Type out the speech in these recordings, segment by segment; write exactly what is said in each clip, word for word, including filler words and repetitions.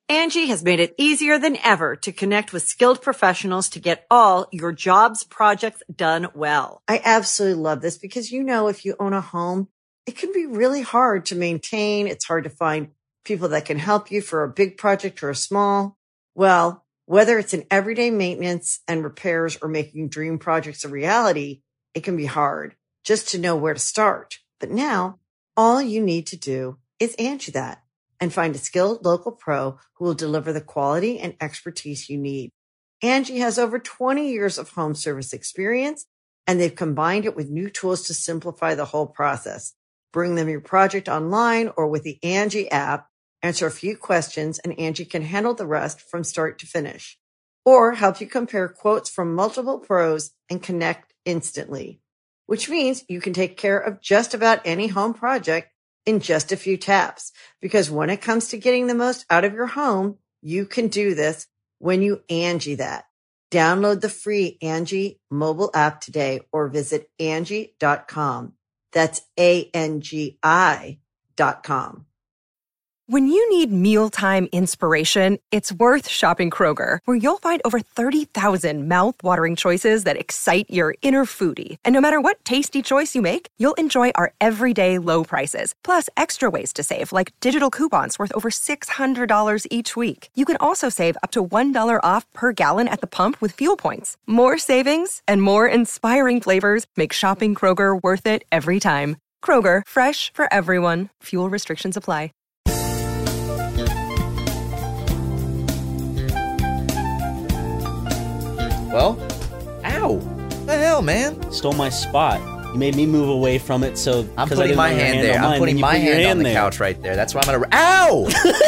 Angie has made it easier than ever to connect with skilled professionals to get all your jobs projects done well. I absolutely love this because, you know, if you own a home, it can be really hard to maintain. It's hard to find people that can help you for a big project or a small. Well, whether it's in everyday maintenance and repairs or making dream projects a reality, it can be hard just to know where to start. But now all you need to do is Angie that and find a skilled local pro who will deliver the quality and expertise you need. Angie has over twenty years of home service experience, and they've combined it with new tools to simplify the whole process. Bring them your project online or with the Angie app, answer a few questions, and Angie can handle the rest from start to finish. Or help you compare quotes from multiple pros and connect instantly, which means you can take care of just about any home project in just a few taps. Because when it comes to getting the most out of your home, you can do this when you Angie that. Download the free Angie mobile app today or visit Angie dot com. That's A N G I dot com. When you need mealtime inspiration, it's worth shopping Kroger, where you'll find over thirty thousand mouth-watering choices that excite your inner foodie. And no matter what tasty choice you make, you'll enjoy our everyday low prices, plus extra ways to save, like digital coupons worth over six hundred dollars each week. You can also save up to one dollar off per gallon at the pump with fuel points. More savings and more inspiring flavors make shopping Kroger worth it every time. Kroger, fresh for everyone. Fuel restrictions apply. Well, ow. What the hell, man? Stole my spot. You made me move away from it, so... I'm putting my hand there. I'm putting my hand on the couch right there. That's where I'm gonna... Ow!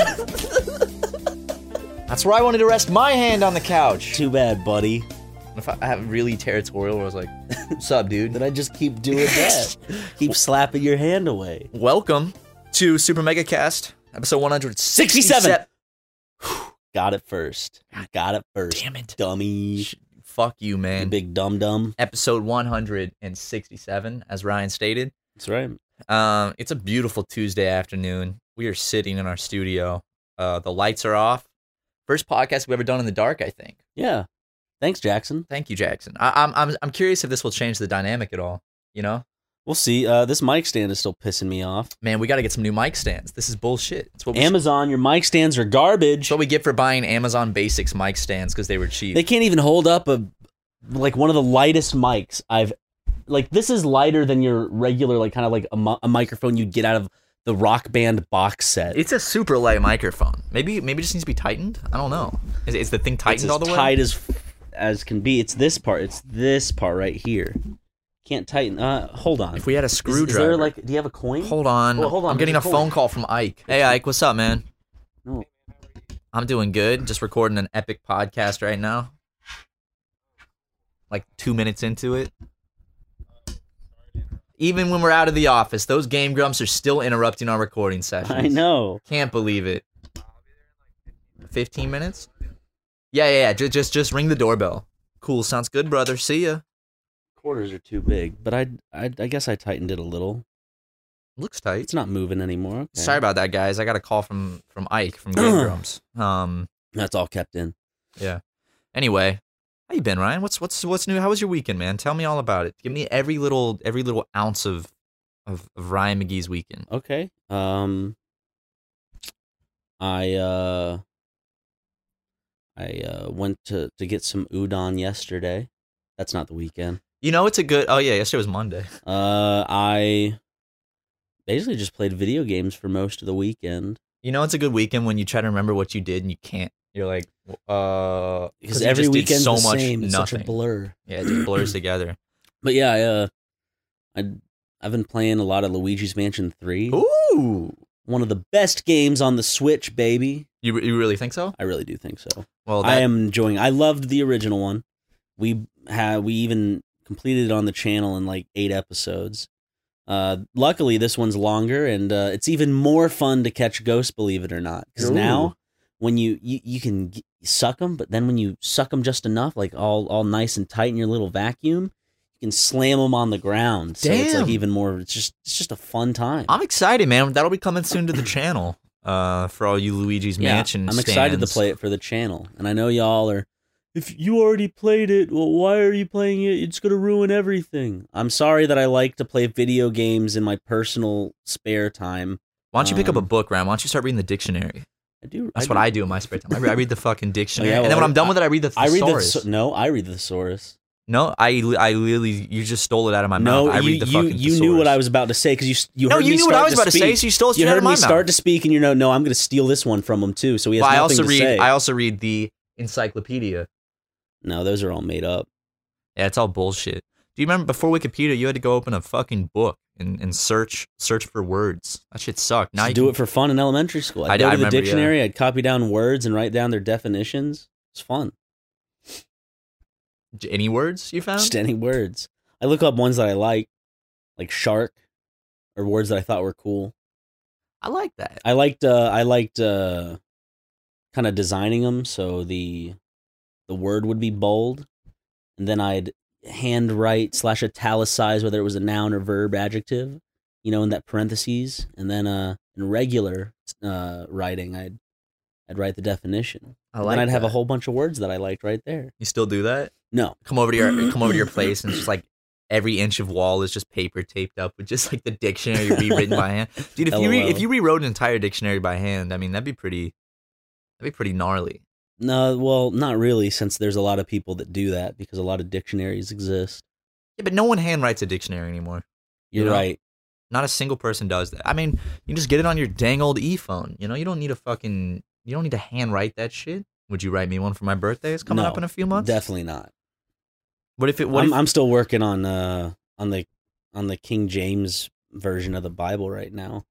That's where I wanted to rest my hand on the couch. Too bad, buddy. If I have really territorial, where I was like, what's up, dude? Then I just keep doing that. Keep slapping your hand away. Welcome to Super Mega Cast, episode one hundred sixty-seven. Got it first. Got it first. Damn it. Dummy. Fuck you, man. You big dum-dum. Episode one hundred sixty-seven, as Ryan stated. That's right. Um, it's a beautiful Tuesday afternoon. We are sitting in our studio. Uh, the lights are off. First podcast we've ever done in the dark, I think. Yeah. Thanks, Jackson. Thank you, Jackson. I, I'm I'm I'm curious if this will change the dynamic at all. You know, we'll see. Uh, this mic stand is still pissing me off. Man, we got to get some new mic stands. This is bullshit. It's what we Amazon, your mic stands are garbage. That's what we get for buying Amazon Basics mic stands because they were cheap. They can't even hold up a like one of the lightest mics I've. Like this is lighter than your regular like kind of like a, a microphone you'd get out of the Rock Band box set. It's a super light microphone. Maybe maybe it just needs to be tightened. I don't know. Is, is the thing tightened it's all the way? As tight as as can be. It's this part. It's this part right here. Can't tighten. Uh, hold on. If we had a screwdriver. Is, is there like? Do you have a coin? Hold on. Oh, hold on. I'm getting a, a phone call from Ike. Hey Ike, what's up, man? No. I'm doing good. Just recording an epic podcast right now. Like two minutes into it. Even when we're out of the office, those Game Grumps are still interrupting our recording sessions. I know. Can't believe it. Fifteen minutes? Yeah, yeah, yeah. Just, just, just ring the doorbell. Cool. Sounds good, brother. See ya. Quarters are too big, but I, I, I guess I tightened it a little. Looks tight. It's not moving anymore. Okay. Sorry about that, guys. I got a call from from Ike from Game Grumps. Um, that's all kept in. Yeah. Anyway, how you been, Ryan? What's what's what's new? How was your weekend, man? Tell me all about it. Give me every little every little ounce of of, of Ryan McGee's weekend. Okay. Um. I uh. I uh, went to, to get some udon yesterday. That's not the weekend. You know, it's a good... Oh, yeah, yesterday was Monday. Uh, I basically just played video games for most of the weekend. You know, it's a good weekend when you try to remember what you did and you can't. You're like, uh... Because every weekend's so the much same. It's nothing. such a blur. Yeah, it just blurs together. But yeah, I, uh, I, I've been playing a lot of Luigi's Mansion three. Ooh! One of the best games on the Switch, baby. You you really think so? I really do think so. Well, that... I am enjoying. I loved the original one. We had we even completed it on the channel in like eight episodes. Uh, luckily, this one's longer, and uh, it's even more fun to catch ghosts. Believe it or not, because now when you you, you can g- suck them, but then when you suck them just enough, like all all nice and tight in your little vacuum, you can slam them on the ground. So Damn. It's like even more. It's just it's just a fun time. I'm excited, man. That'll be coming soon to the channel. uh, for all you Luigi's Yeah, Mansion I'm excited to stands. play it for the channel, and I know y'all are. If you already played it, well, why are you playing it? It's gonna ruin everything. I'm sorry that I like to play video games in my personal spare time. Why don't you pick up a Um, book, Ryan? Why don't you start reading the dictionary? I do. That's I what do. I do in my spare time. I read, I read the fucking dictionary, Oh, yeah, and then well, when I'm done I- with it, I read the I read the thesaurus. thesaur- no. I read the thesaurus. No, I, I literally, you just stole it out of my No, mouth. I you read the you, fucking you knew what thesaurus. I was about to say because you you No, heard you me knew what start I was about to speak. say, so you stole it You straight out heard of me my start mouth. to speak, and you know, no, I'm going to steal this one from him too. So he has Well, I nothing also to read. say. I also read the encyclopedia. No, those are all made up. Yeah, it's all bullshit. Do you remember before Wikipedia, you had to go open a fucking book and, and search search for words? That shit sucked. Now Now you do can- it for fun in elementary school. I'd I- go I to the remember, yeah. dictionary, I'd copy down words and write down their definitions. It's fun. any words you found. Just any words. I look up ones that I like, like shark, or words that I thought were cool. I like that. I liked uh I liked uh kind of designing them so the the word would be bold, and then I'd handwrite slash italicize whether it was a noun or verb adjective, you know, in that parentheses, and then uh in regular uh writing I'd I'd write the definition. I And like. then I'd have a that. whole bunch of words that I liked right there. You still do that? No. Come over to your come over to your place and it's just like every inch of wall is just paper taped up with just like the dictionary rewritten by hand. Dude, if you re- LOL. if you rewrote an entire dictionary by hand, I mean that'd be pretty that'd be pretty gnarly. No, well, not really, since there's a lot of people that do that because a lot of dictionaries exist. Yeah, but no one handwrites a dictionary anymore. You're You know? right. Not a single person does that. I mean, you just get it on your dang old e-phone. You know, you don't need a fucking you don't need to handwrite that shit. Would you write me one for my birthday? It's coming No, up in a few months. Definitely not. What if it? What I'm, if, I'm still working on uh on the on the King James version of the Bible right now.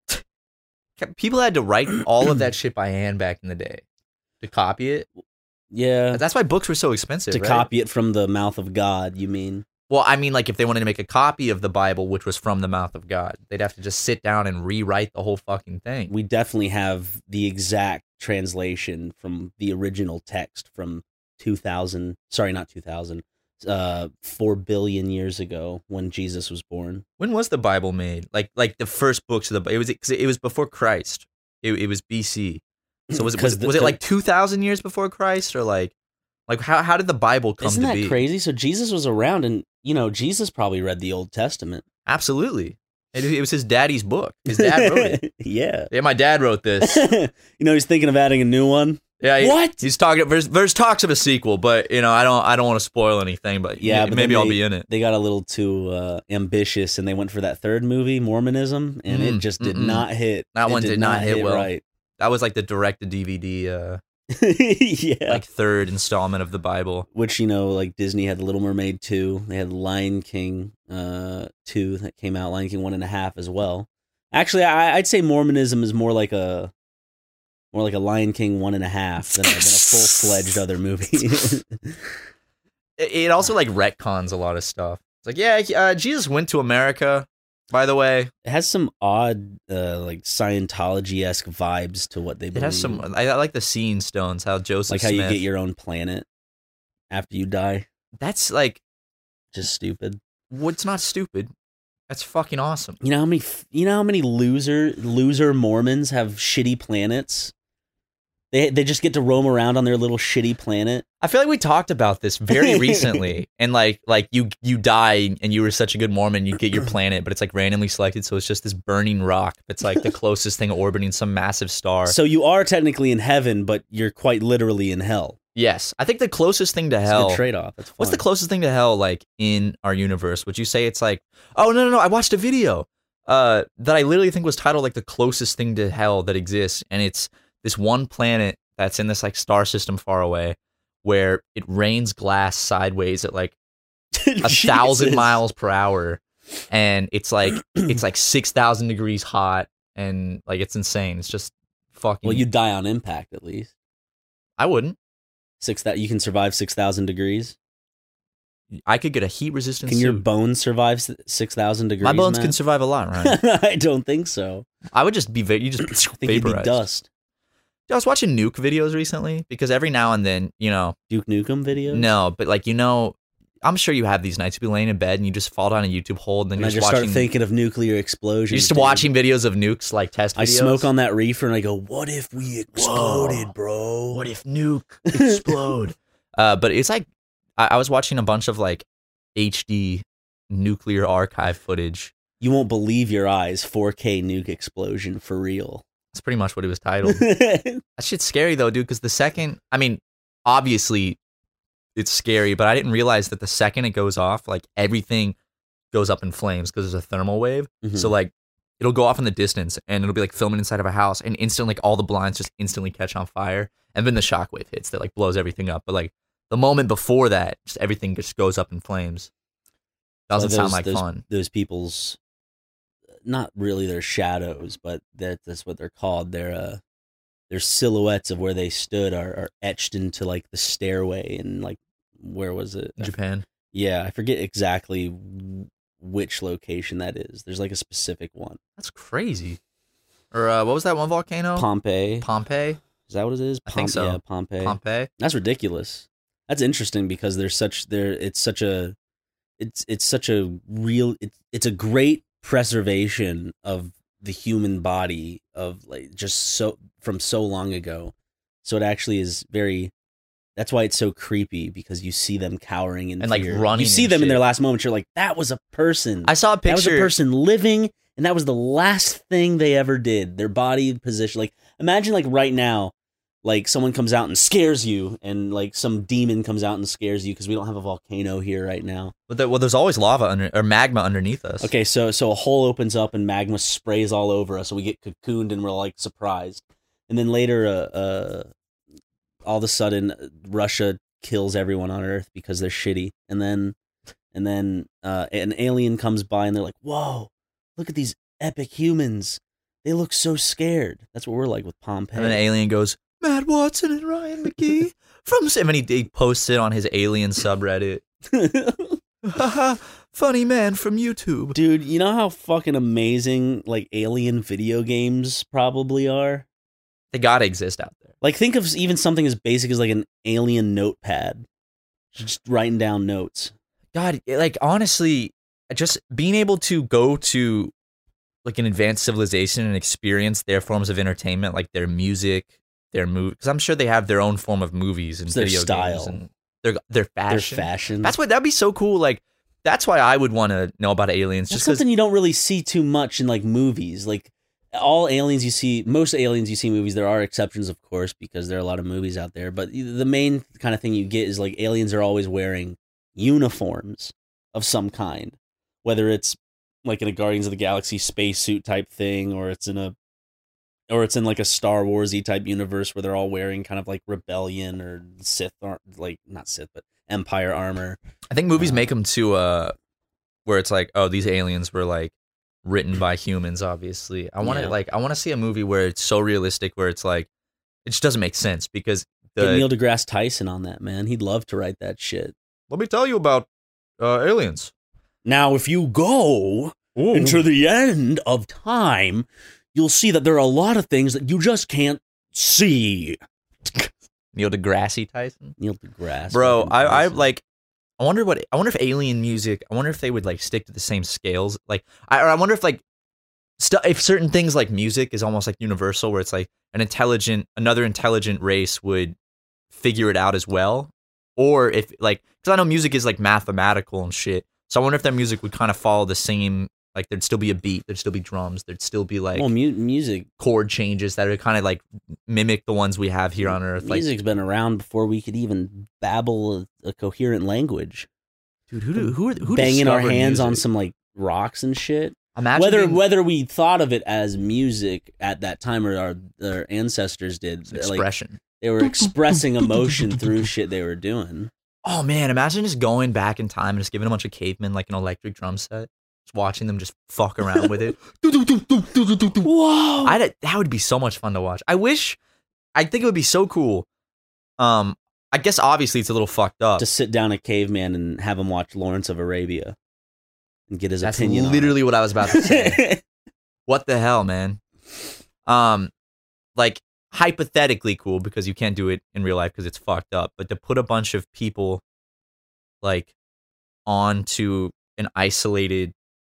people had to write all of that shit by hand back in the day to copy it? Yeah, That's why books were so expensive. to right? copy it from the mouth of God. You mean? Well, I mean, like if they wanted to make a copy of the Bible, which was from the mouth of God, they'd have to just sit down and rewrite the whole fucking thing. We definitely have the exact translation from the original text from two thousand. Sorry, not two thousand. Uh, four billion years ago when Jesus was born. When was the Bible made? Like, like the first books of the it was cause it was before Christ. It, it was B C. So was it was, 'Cause it- the- was it like two thousand years before Christ, or like like how how did the Bible come Isn't to that be? crazy? So Jesus was around, and you know, Jesus probably read the Old Testament. Absolutely. It, it was his daddy's book. His dad wrote it. Yeah. Yeah, my dad wrote this. You know, he's thinking of adding a new one. Yeah, he- What? He's talking. There's, there's talks of a sequel, but you know, I don't. I don't want to spoil anything. But Yeah, yeah, but maybe then I'll they- be in it. They got a little too uh, ambitious, and they went for that third movie, Mormonism, and it Mm, just did mm-mm. not hit. That It one did not hit well. right. That was like the direct to D V D, uh, Yeah. like third installment of the Bible. Which, you know, like Disney had The Little Mermaid two. They had Lion King uh, two that came out, Lion King one and a half as well. Actually, I, I'd say Mormonism is more like a more like a Lion King one and a half than a, than a full-fledged other movie. It, it also like retcons a lot of stuff. It's like, yeah, uh, Jesus went to America. By the way, It has some odd, uh, like Scientology-esque vibes to what they it believe. has some. I, I like the Seeing Stones. How Joseph like how Smith. you get your own planet after you die. That's like Just stupid. what's not stupid. That's fucking awesome. You know how many? You know how many loser loser Mormons have shitty planets? They they just get to roam around on their little shitty planet. I feel like we talked about this very recently, and like like you you die and you were such a good Mormon, you get your planet, but it's like randomly selected, so it's just this burning rock. It's like the closest thing orbiting some massive star. So you are technically in heaven, but you're quite literally in hell. Yes, I think the closest thing to It's a hell. good trade-off. That's What's the fun. closest thing to hell like in our universe? Would you say it's like, oh no no no, I watched a video uh, that I literally think was titled like the closest thing to hell that exists, and it's this one planet that's in this like star system far away, where it rains glass sideways at like a thousand Jesus. miles per hour, and it's like it's like six thousand degrees hot, and like it's insane. It's just fucking. Well, you die on impact at least. I wouldn't. Six that you can survive six thousand degrees. I could get a heat resistant. Can your suit. bones survive six thousand degrees? My bones Matt? can survive a lot, right? I don't think so. I would just be va- you just I think you'd be vaporize. dust. I was watching nuke videos recently because every now and then, you know, Duke Nukem videos. no, but like you know, I'm sure you have these nights. You be laying in bed and you just fall down a YouTube hole, and then And you're I just, just watching. start thinking of nuclear explosions. You're just dude. watching videos of nukes, like test videos. I smoke on that reefer and I go, "What if we exploded, Whoa. bro? What if nuke explode? uh, but it's like I, I was watching a bunch of like H D nuclear archive footage. You won't believe your eyes. four K nuke explosion for real." That's pretty much what it was titled. That shit's scary though, dude. Because the second, I mean, obviously it's scary, but I didn't realize that the second it goes off, like everything goes up in flames because there's a thermal wave. Mhm. So like it'll go off in the distance and it'll be like filming inside of a house, and instantly like all the blinds just instantly catch on fire, and then the shockwave hits that like blows everything up. But like the moment before that, just everything just goes up in flames. Doesn't So sound those- like those, fun. Those people's, not really their shadows, but that, that's what they're called. Their uh, their silhouettes of where they stood are, are etched into like the stairway, and like where was it? Japan. Yeah, I forget exactly w- which location that is. There's like a specific one. That's crazy. Or uh, what was that one volcano? Pompeii. Pompeii. Is that what it is? I think so. Yeah, Pompeii. Pompeii. That's ridiculous. That's interesting because there's such there. It's such a, it's it's such a real. It's it's a great preservation of the human body of like just so from so long ago. So it actually is very. That's why it's so creepy, because you see them cowering in And, like, fear. running You see and them in their shit. last moments. You're like, that was a person. I saw a That was a picture. person living, and that was the last thing they ever did. Their body position. Like, imagine like right now, like someone comes out and scares you, and like some demon comes out and scares you, because we don't have a volcano here right now. Well, there- well, there's always lava under or magma underneath us. Okay, so so a hole opens up and magma sprays all over us, and we get cocooned and we're like surprised. And then later, uh, uh all of a sudden, Russia kills everyone on Earth because they're shitty, and then and then uh, an alien comes by and they're like, "Whoa, look at these epic humans! They look so scared." That's what we're like with Pompeii. And then an alien goes, Matt Watson and Ryan McGee from. And then he, he posts it on his alien subreddit. Haha, funny man from YouTube. Dude, you know how fucking amazing like alien video games probably are? They gotta exist out there. Like, think of even something as basic as like an alien notepad, just writing down notes. God, like honestly, just being able to go to like an advanced civilization and experience their forms of entertainment, like their music, their movie, because I'm sure they have their own form of movies and It's their video style. games and their their fashion. Their fashion. That's what that'd be so cool. Like that's why I would want to know about aliens. That's Just because something you don't really see too much in like movies. Like all aliens you see, most aliens you see in movies, there are exceptions, of course, because there are a lot of movies out there. But the main kind of thing you get is like aliens are always wearing uniforms of some kind, whether it's like in a Guardians of the Galaxy spacesuit type thing, or it's in a, or it's in like a Star Warsy type universe where they're all wearing kind of like rebellion or Sith, ar- like not Sith, but Empire armor. I think movies Uh, make them to uh, where it's like, oh, these aliens were like written by humans. Obviously, I want to Yeah. like I want to see a movie where it's so realistic, where it's like it just doesn't make sense because Get the. Neil deGrasse Tyson on that, man. He'd love to write that shit. Let me tell you about uh, aliens. Now, if you go into the end of time, you'll see that there are a lot of things that you just can't see. Neil deGrasse Tyson. Neil deGrasse. Bro, fucking I, I Tyson. like. I wonder what. I wonder if alien music. I wonder if they would like stick to the same scales. Like, I, or I wonder if like, stu- if certain things like music is almost like universal, where it's like an intelligent, another intelligent race would figure it out as well, or if like, because I know music is like mathematical and shit. So I wonder if their music would kind of follow the same. Like, there'd still be a beat. There'd still be drums. There'd still be like well, mu- music. chord changes that are kind of like mimic the ones we have here on Earth. Like, Music's been around before we could even babble a, a coherent language. dude, who do, who are who Banging our discovered hands on music? some like rocks and shit. Imagine whether being- whether we thought of it as music at that time or our, our ancestors did, It's like, expression. they were expressing emotion through shit they were doing. Oh man, imagine just going back in time and just giving a bunch of cavemen like an electric drum set, just watching them just fuck around with it. Whoa! I that would be so much fun to watch. I wish, I think it would be so cool. Um, I guess obviously it's a little fucked up. To sit down a caveman and have him watch Lawrence of Arabia and get his That's opinion on literally what I was about to say. it. What the hell, man? Um, like hypothetically cool because you can't do it in real life because it's fucked up. But to put a bunch of people, like onto an isolated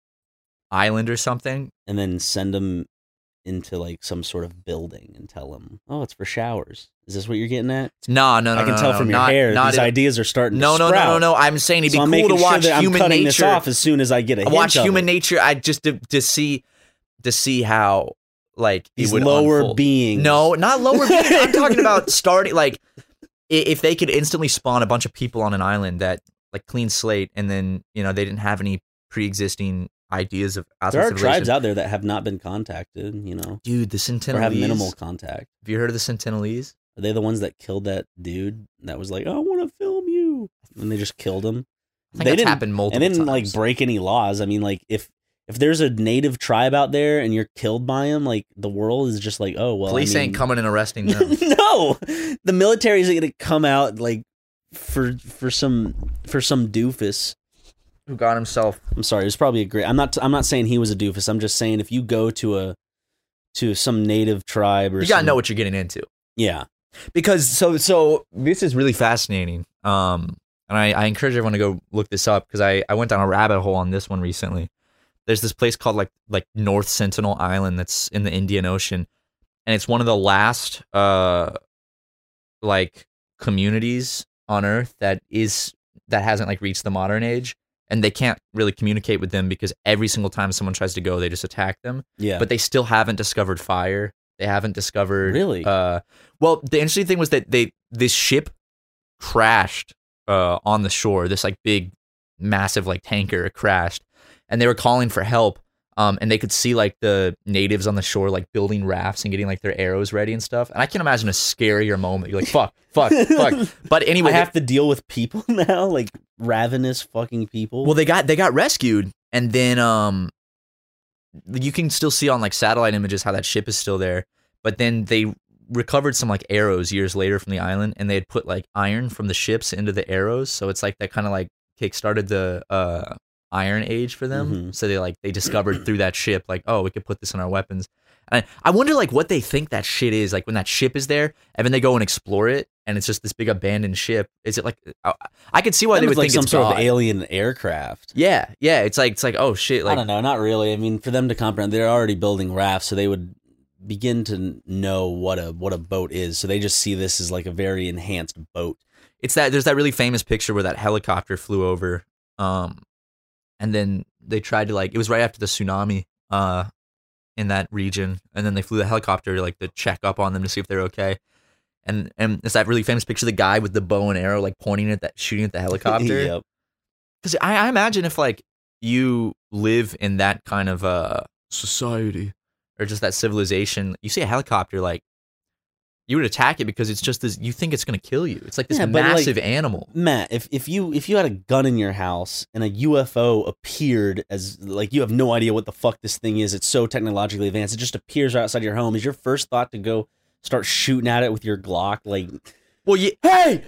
island or something. And then send them into like some sort of building and tell them, oh, it's for showers. Is this what you're getting at? No, no, no. I can no, tell no, from your not, hair. Not These it, ideas are starting no, to no, sprout. no, no, no. I'm saying it'd be so I'm cool making to watch sure that human I'm cutting nature. this off as soon as I get a hint watch of human it. nature. I just to, to see to see how like These it would lower unfold. beings. No, not lower beings. I'm talking about starting like i- if they could instantly spawn a bunch of people on an island that like clean slate, and then you know they didn't have any pre-existing ideas of outside There are civilization. tribes out there that have not been contacted, you know, Dude, the Sentinelese. or have minimal contact. Have you heard of the Sentinelese? Are they the ones that killed that dude that was like, oh, I want to film you? And they just killed him? I think they that's didn't, happened multiple and didn't times. like break any laws. I mean, like if if there's a native tribe out there and you're killed by them, like the world is just like, oh well. Police I mean, ain't coming and arresting them. no, the military isn't going to come out like for for some for some doofus. Who got himself? I'm sorry, it was probably a great. I'm not. I'm not saying he was a doofus. I'm just saying if you go to a to some native tribe or You gotta some, know what you're getting into. Yeah, Because so so this is really fascinating. Um, and I, I encourage everyone to go look this up because I, I went down a rabbit hole on this one recently. There's this place called like like North Sentinel Island that's in the Indian Ocean, and it's one of the last uh like communities on Earth that is that hasn't like reached the modern age, and they can't really communicate with them because every single time someone tries to go, they just attack them. yeah. But they still haven't discovered fire. They haven't discovered Really? Uh, well, the interesting thing was that they this ship crashed uh, on the shore. This like big, massive like tanker crashed, and they were calling for help. Um, and they could see like the natives on the shore like building rafts and getting like their arrows ready and stuff. And I can imagine a scarier moment. You're like, fuck, fuck, fuck. But anyway, I they- have to deal with people now, like ravenous fucking people. Well, they got they got rescued, and then um, you can still see on like satellite images how that ship is still there. But then they recovered some like arrows years later from the island, and they had put like iron from the ships into the arrows. So it's like that kind of like kickstarted the uh Iron Age for them. Mhm. So they like they discovered through that ship like, oh, we could put this in our weapons. And I wonder like what they think that shit is like when that ship is there, and then they go and explore it, and it's just this big abandoned ship. Is it like I, I could see why That they was would like think some it's sort God. of alien aircraft. Yeah, yeah. It's like it's like oh shit. Like I don't know, not really. I mean, for them to comprehend, they're already building rafts, so they would begin to know what a what a boat is. So they just see this as like a very enhanced boat. it's that there's that really famous picture where that helicopter flew over, um, and then they tried to like it was right after the tsunami, uh, in that region, and then they flew the helicopter like to check up on them to see if they're okay. And and it's that really famous picture of the guy with the bow and arrow like pointing at that shooting at the helicopter. Yep. Because I, I imagine if like you live in that kind of uh society or just that civilization, you see a helicopter, like you would attack it because it's just this. You think it's gonna kill you. It's like this Yeah, but, like, massive animal. Matt, if, if you if you had a gun in your house and a U F O appeared as like you have no idea what the fuck this thing is, it's so technologically advanced, it just appears right outside your home. Is your first thought to go start shooting at it with your Glock? Like, Well, yeah, hey,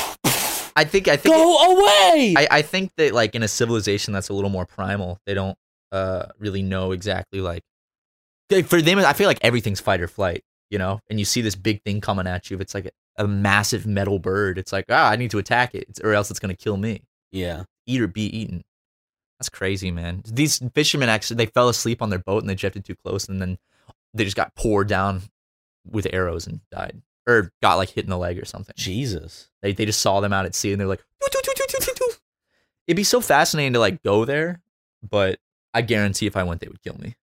I think I think go away! I, I think that like in a civilization that's a little more primal, they don't uh really know exactly like like, for them. I feel like everything's fight or flight, you know. And you see this big thing coming at you. If it's like a, a massive metal bird, it's like ah, I need to attack it, it's, or else it's gonna kill me. yeah, Eat or be eaten. That's crazy, man. These fishermen actually they fell asleep on their boat and they drifted too close, and then they just got poured down with arrows and died, or got like hit in the leg or something. Jesus. They they just saw them out at sea and they're like, "Doo, doo, doo, doo, doo, doo, doo." It'd be so fascinating to like go there, but I guarantee if I went, they would kill me.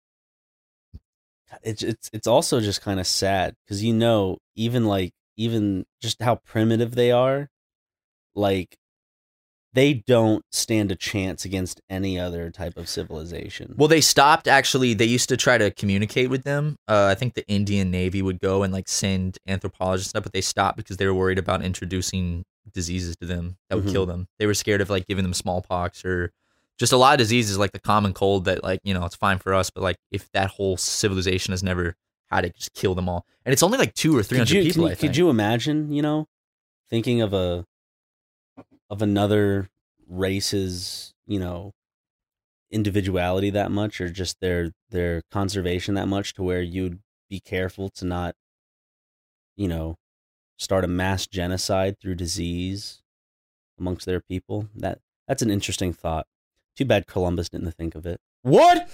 It's it's it's also just kind of sad because you know even like even just how primitive they are, like they don't stand a chance against any other type of civilization. Well, they stopped actually. They used to try to communicate with them. Uh, I think the Indian Navy would go and like send anthropologists and stuff, but they stopped because they were worried about introducing diseases to them that would Mhm. kill them. They were scared of like giving them smallpox or just a lot of diseases like the common cold that like, you know, it's fine for us, but like if that whole civilization has never had it, just kill them all. And it's only like two or three Could hundred you, people. can I you- think. could you imagine? You know, thinking of a of another race's you know individuality that much, or just their their conservation that much, to where you'd be careful to not, you know, start a mass genocide through disease amongst their people. That That's an interesting thought. Too bad Columbus didn't think of it. What?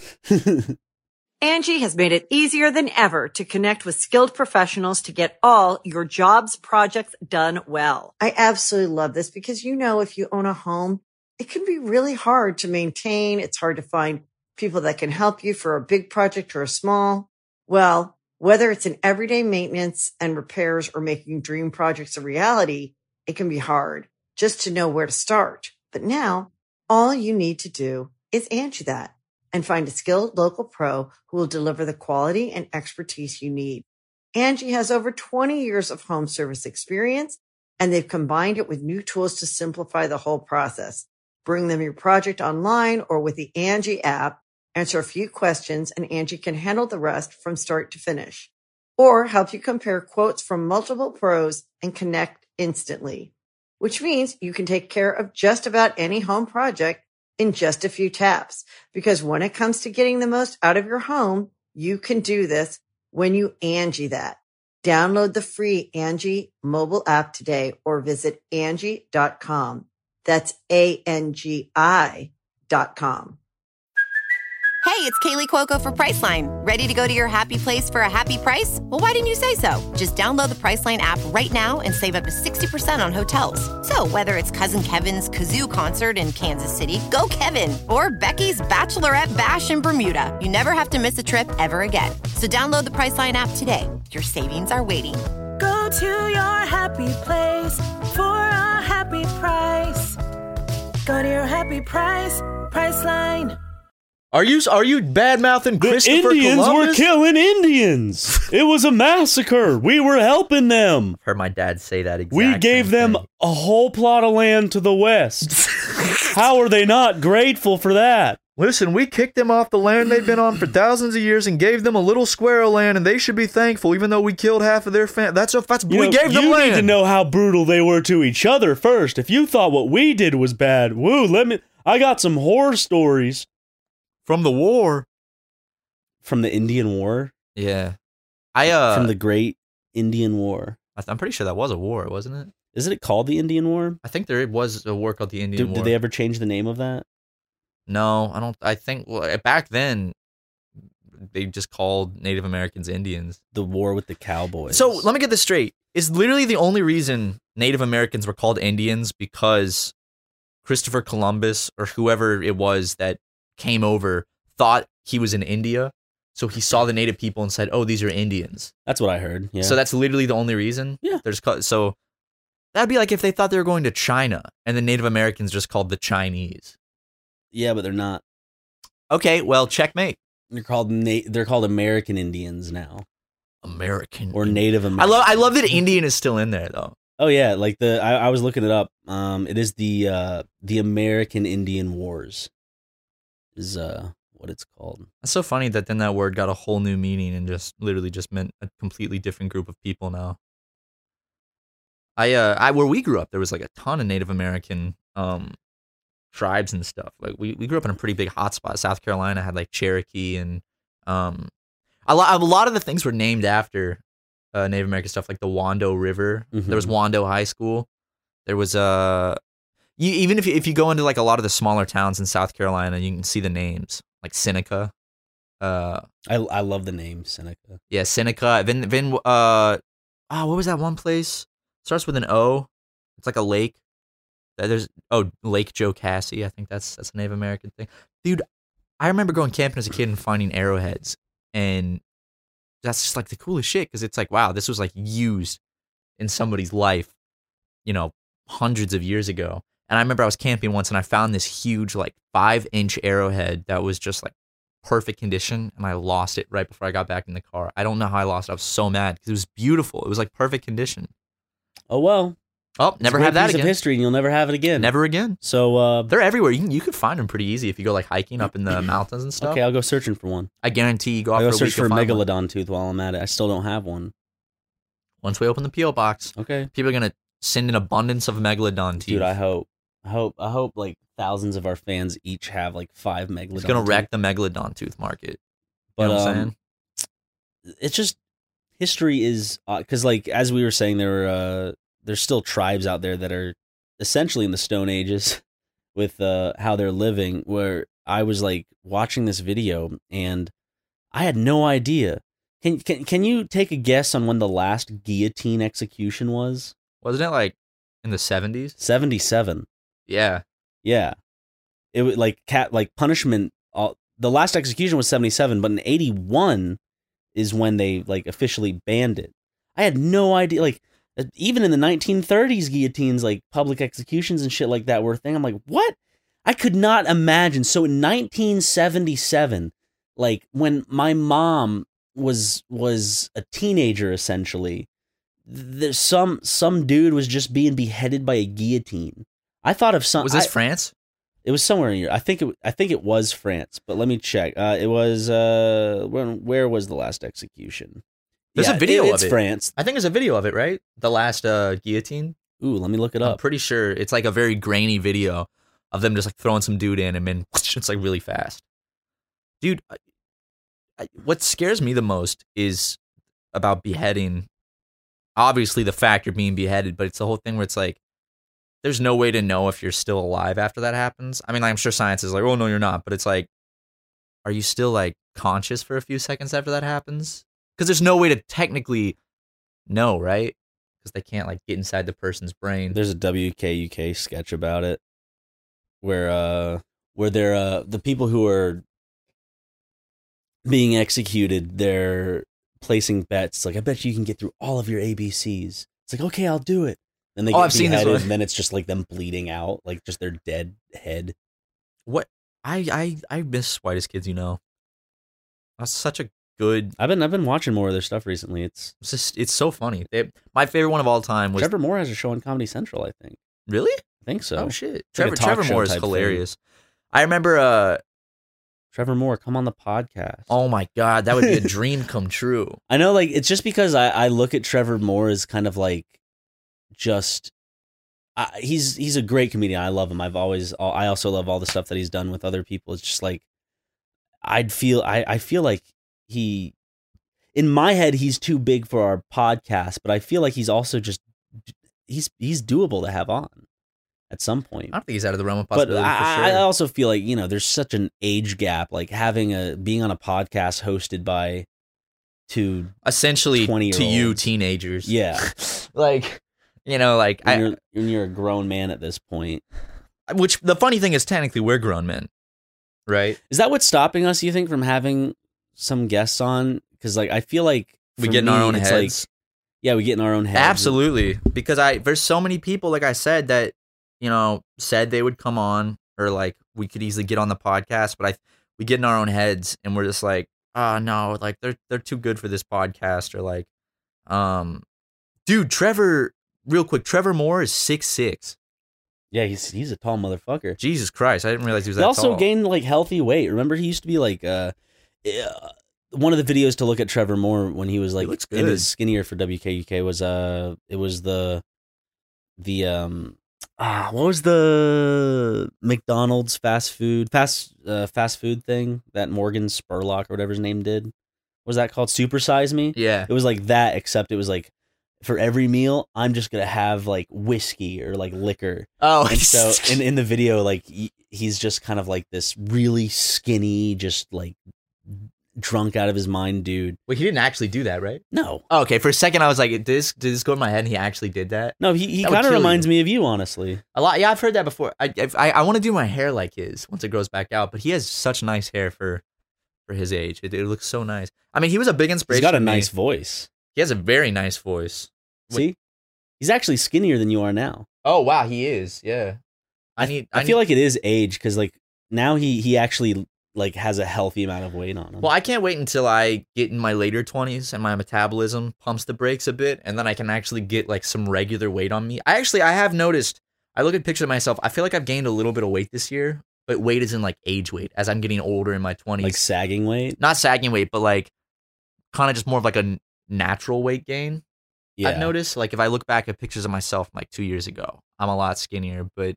Angie has made it easier than ever to connect with skilled professionals to get all your jobs projects done well. I absolutely love this because, you know, if you own a home, it can be really hard to maintain. It's hard to find people that can help you for a big project or a small. Well, whether it's in everyday maintenance and repairs or making dream projects a reality, it can be hard just to know where to start. But now all you need to do is Angie that and find a skilled local pro who will deliver the quality and expertise you need. Angie has over twenty years of home service experience, and they've combined it with new tools to simplify the whole process. Bring them your project online or with the Angie app, answer a few questions, and Angie can handle the rest from start to finish. Or help you compare quotes from multiple pros and connect instantly, which means you can take care of just about any home project in just a few taps. Because when it comes to getting the most out of your home, you can do this when you Angie that. Download the free Angie mobile app today or visit Angie dot com. That's A N G I dot com. Hey, it's Kaylee Cuoco for Priceline. Ready to go to your happy place for a happy price? Well, why didn't you say so? Just download the Priceline app right now and save up to sixty percent on hotels. So whether it's Cousin Kevin's Kazoo Concert in Kansas City, go Kevin, or Becky's Bachelorette Bash in Bermuda, you never have to miss a trip ever again. So download the Priceline app today. Your savings are waiting. Go to your happy place for a happy price. Go to your happy price, Priceline. Are you are you bad mouthing Christopher The Indians Columbus? were killing Indians. It was a massacre. We were helping them. I've heard my dad say that exact We gave same them thing. a whole plot of land to the west. How are they not grateful for that? Listen, we kicked them off the land they've been on for thousands of years and gave them a little square of land, and they should be thankful, even though we killed half of their family. That's a that's You we know, gave them you land. need to know how brutal they were to each other first. If you thought what we did was bad, woo, let me. I got some horror stories From the war. from the Indian War, Yeah. I uh from the Great Indian War. I th- I'm pretty sure that was a war, wasn't it? Isn't it called the Indian War? I think there was a war called the Indian Did, War. did they ever change the name of that? No, I don't I think well, back then they just called Native Americans Indians. The war with the cowboys. So let me get this straight. Is literally the only reason Native Americans were called Indians because Christopher Columbus or whoever it was that came over thought he was in India. So he saw the native people and said, "Oh, these are Indians." That's what I heard. Yeah. So that's literally the only reason. Yeah. There's co- so that'd be like if they thought they were going to China and the Native Americans just called the Chinese. yeah, but they're not. Okay, well, checkmate. They're called Na- they're called American Indians now, American or Indian. Native I American. love I love that Indian is still in there though. Oh yeah, like the I, I was looking it up. Um, it is the uh the American Indian Wars. Is uh what it's called. It's so funny that then that word got a whole new meaning and just literally just meant a completely different group of people now. I uh I where we grew up there was like a ton of Native American um tribes and stuff. Like we, we grew up in a pretty big hotspot. South Carolina had like Cherokee and um a lot a lot of the things were named after uh, Native American stuff, like the Wando River. Mhm. There was Wando High School. There was uh you, even if you, if you go into like a lot of the smaller towns in South Carolina, you can see the names like Seneca. Uh, I I love the name Seneca. yeah, Seneca. Then then uh, oh, what was that one place? Starts with an O. It's like a lake. Uh, There's oh Lake Jocassee. I think that's that's a Native American thing, dude. I remember going camping as a kid and finding arrowheads, and that's just like the coolest shit because it's like, wow, this was like used in somebody's life, you know, hundreds of years ago. And I remember I was camping once and I found this huge like five inch arrowhead that was just like perfect condition, and I lost it right before I got back in the car. I don't know how I lost it. I was so mad because it was beautiful. It was like perfect condition. Oh well, Oh, never it's a have great that piece again. of history, and you'll never have it again. Never again. So uh, They're everywhere. You can you can find them pretty easy if you go like hiking up in the mountains and stuff. okay, I'll go searching for one. I guarantee you go out I'll for go a search week for a you'll find one. megalodon tooth while I'm at it. I still don't have one. Once we open the P O box, Okay, people are gonna send an abundance of megalodon teeth. dude, I hope, I hope, I hope like thousands of our fans each have like five megalodon. It's gonna teeth. wreck the megalodon tooth market. But you know what I'm um, saying? it's just history is because like as we were saying, there are uh, there's still tribes out there that are essentially in the Stone Ages, with uh, how they're living, where I was like watching this video and I had no idea. Can can can you take a guess on when the last guillotine execution was? Wasn't it like in the seventies? seventy-seven. Yeah. Yeah. It was like cat like punishment. All, the last execution was seventy-seven, but in eighty-one is when they like officially banned it. I had no idea. Like even in the nineteen thirties, guillotines, like public executions and shit like that were a thing. I'm like, what? I could not imagine. So in nineteen seventy-seven, like when my mom was was a teenager, essentially, there's some some dude was just being beheaded by a guillotine. I thought of some. Was this I, France? It was somewhere in Europe. I think it. I think it was France, but let me check. Uh, it was. Uh, when, where was the last execution? There's Yeah, a video it- of it's it. France. I think there's a video of it, right? The last uh, guillotine. Ooh, let me look it I'm up. pretty sure it's like a very grainy video of them just like throwing some dude in and then it's like really fast. Dude, I, I, what scares me the most is about beheading. Obviously, the fact you're being beheaded, but it's the whole thing where it's like, there's no way to know if you're still alive after that happens. I mean, I'm sure science is like, oh, no, you're not. But it's like, are you still like conscious for a few seconds after that happens? Because there's no way to technically know, right? Because they can't like get inside the person's brain. There's a W K U K sketch about it, where uh, where they're uh, the people who are being executed, they're placing bets. It's like, I bet you can get through all of your A B Cs. It's like, okay, I'll do it. Then they Oh, get I've seen this beheaded, one. and then it's just like them bleeding out, like just their dead head. What I I I miss Whitest Kids, you know. That's such a good. I've been I've been watching more of their stuff recently. It's It's just it's so funny. They, my favorite one of all time was Trevor Moore has a show on Comedy Central, I think. really. I think so. Oh shit, like a Trevor talk Trevor show Moore is type thing. hilarious. I remember. Uh Trevor Moore, come on the podcast. oh my god, that would be a dream come true. I know, like, it's just because I, I look at Trevor Moore as kind of like just I, he's he's a great comedian. I love him. I've always I also love all the stuff that he's done with other people. It's just like I'd feel I, I feel like he in my head he's too big for our podcast, but I feel like he's also just he's he's doable to have on at some point. I don't think he's out of the realm of But possibility I, for sure. I also feel like, you know, there's such an age gap, like having a being on a podcast hosted by two Essentially, to you twenty-year-olds. teenagers. yeah. like you know, like When I. you're, when you're a grown man at this point. Which the funny thing is, technically, we're grown men, right? Is that what's stopping us, you think, from having some guests on? Because, like, I feel like We for get in me, our own it's heads. Like, yeah, we get in our own heads. Absolutely, because I there's so many people, like I said, that you know said they would come on, or like we could easily get on the podcast, but I we get in our own heads and we're just like, oh no, like they're they're too good for this podcast, or like, um, dude, Trevor, real quick, Trevor Moore is six six. Yeah, he's he's a tall motherfucker. Jesus Christ, I didn't realize he was He that also tall. gained, like, healthy weight. Remember, he used to be, like, uh, uh, one of the videos to look at Trevor Moore when he was, like, looks in good. his skinnier for W K U K was, uh, it was the, the, um, ah, what was the McDonald's fast food, fast, uh, fast food thing that Morgan Spurlock or whatever his name did? What was that called? Super Size Me? Yeah, It was like that, except it was like, for every meal, I'm just gonna have like whiskey or like liquor. oh, And so in, in the video, like he, he's just kind of like this really skinny, just like drunk out of his mind dude. wait, he didn't actually do that, right? No, Oh, okay, for a second I was like, did this did this go in my head? And he actually did that no, he, he That would kind of kill reminds you. me of you, honestly. a lot. Yeah, I've heard that before. I I, I want to do my hair like his once it grows back out, but he has such nice hair for for his age. It, it looks so nice. I mean, he was a big He's inspiration. got a to me. nice voice. He has a very nice voice. Wait. See, he's actually skinnier than you are now. Oh wow, he is. Yeah. I need. I, I, feel need, like it is age because like now he he actually like has a healthy amount of weight on him. Well, I can't wait until I get in my later twenties and my metabolism pumps the brakes a bit, and then I can actually get like some regular weight on me. I actually I have noticed. I look at pictures of myself. I feel like I've gained a little bit of weight this year, but weight is in like age weight as I'm getting older in my twenties. like sagging weight. Not sagging weight, but like kind of just more of like a n- natural weight gain. Yeah, I've noticed, like, if I look back at pictures of myself from, like two years ago, I'm a lot skinnier, but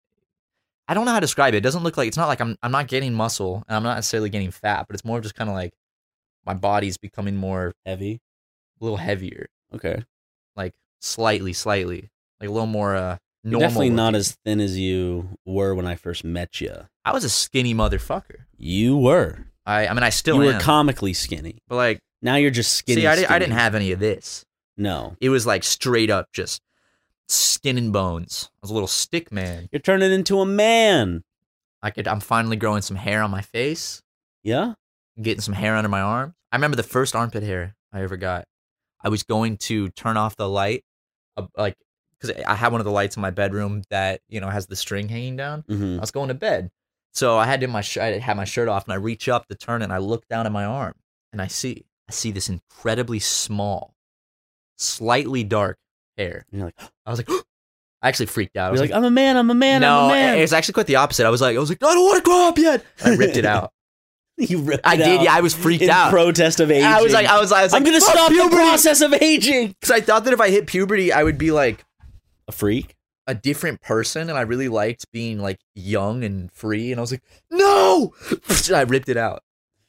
I don't know how to describe it. It doesn't look like, it's not like I'm I'm not getting muscle and I'm not necessarily getting fat, but it's more just kind of like my body's becoming more, heavy. a little heavier, Okay. like slightly, slightly, like a little more, uh, You're normal. definitely not looking. as thin as you were when I first met you. I was a skinny motherfucker. You were. I I mean I still You were am. comically skinny. But like, Now you're just skinny. see, I, did, I skinny. didn't have any of this. No. It was like straight up just skin and bones. I was a little stick man. You're turning into a man. I could. I'm finally growing some hair on my face. Yeah? Getting some hair under my arm. I remember the first armpit hair I ever got. I was going to turn off the light, uh, like, because I had one of the lights in my bedroom that, you know, has the string hanging down. Mm-hmm. I was going to bed. So I had in my sh- I had my shirt off, and I reach up to turn it, and I look down at my arm, and I see I see this incredibly small, slightly dark hair. You're like, I was like, I actually freaked out. I you're was like, I'm a man, I'm a man, no, I'm a man. it's actually quite the opposite. I was like, I was like, I don't want to grow up yet. I ripped it out. You ripped I it did. out Yeah, I was freaked in out. protest of aging. I was like, I was, I was like, I'm going to "Fuck stop puberty." the process of aging. Because I thought that if I hit puberty, I would be like A freak? a different person, and I really liked being like young and free. And I was like, no, I ripped it out.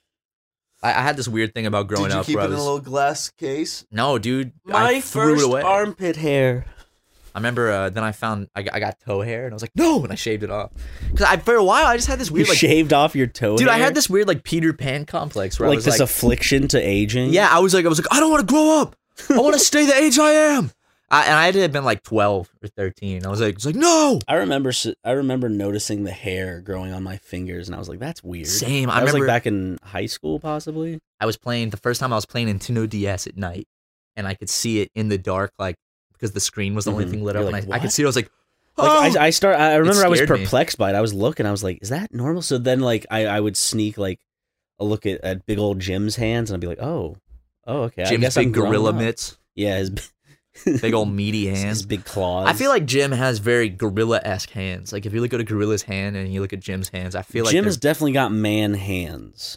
I, I had this weird thing about growing Did you up keep where it I in was a little glass case? no, dude. My I threw first it away. armpit hair. I remember. Uh, then I found I got, I got toe hair, and I was like, no, and I shaved it off. Because I for a while I just had this You weird like, shaved off your toe dude. I hair? had this weird like Peter Pan complex where I like was this like, affliction to aging? yeah, I was like, I was like, I don't want to grow up. I want to stay the age I am. I, and I had to have been like twelve or thirteen. I was like, it's like no. I remember s- I remember noticing the hair growing on my fingers, and I was like, that's weird. Same. I I was remember like back in high school, possibly. I was playing the first time I was playing Nintendo D S at night, and I could see it in the dark, like because the screen was the only Mhm. thing lit You're up, like, and I, I could "What?" see it. I was like, oh. Like I, I start. I remember I was scared me. perplexed by it. I was looking. I was like, "Is that normal?" So then, like, I, I would sneak like a look at, at big old Jim's hands, and I'd be like, "Oh, oh, okay." I Jim's guess big I'm grown gorilla up. mitts, Yeah, his big old meaty his, hands. his big claws. I feel like Jim has very gorilla-esque hands. Like if you look at a gorilla's hand and you look at Jim's hands, I feel like Jim they're- has definitely got man hands.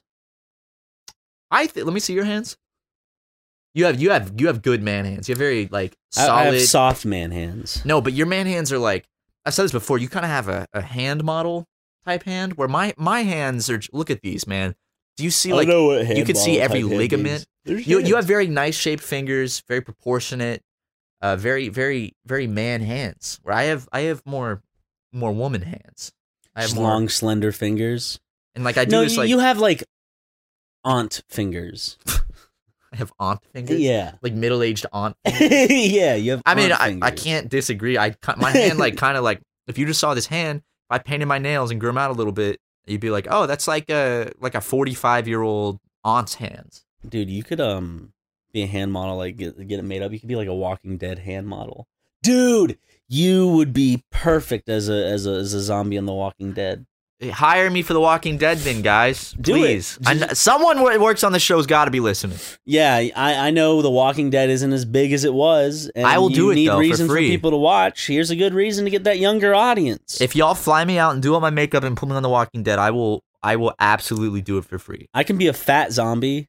I th- let me see your hands. You have you have you have good man hands. You have very like I, solid. I have soft man hands. No, but your man hands are like I've said this before. You kind of have a, a hand model type hand where my my hands are. Look at these, man. Do you see like what you can see every ligament? You you have very nice shaped fingers, very proportionate, uh, very very very man hands. Where I have I have more more woman hands. I have Just more, long, slender fingers. and like I do No, this you, like you have like aunt fingers. I have aunt fingers. Yeah, like middle aged aunt. Fingers. yeah. You have. I mean, aunt I, I fingers. can't disagree. I ki- my hand like kind of like if you just saw this hand, if I painted my nails and grew them out a little bit, you'd be like, oh, that's like a like a forty five year old aunt's hands. Dude, you could um be a hand model, like get get it made up. You could be like a Walking Dead hand model. Dude, you would be perfect as a as a as a zombie in The Walking Dead. Hire me for The Walking Dead, then, guys. Do Please. it. I kn- someone who works on the show's got to be listening. Yeah, I, I know The Walking Dead isn't as big as it was. And I will you do it, need though, for reason free. people to watch. Here's a good reason to get that younger audience. If y'all fly me out and do all my makeup and put me on The Walking Dead, I will. I will absolutely do it for free. I can be a fat zombie.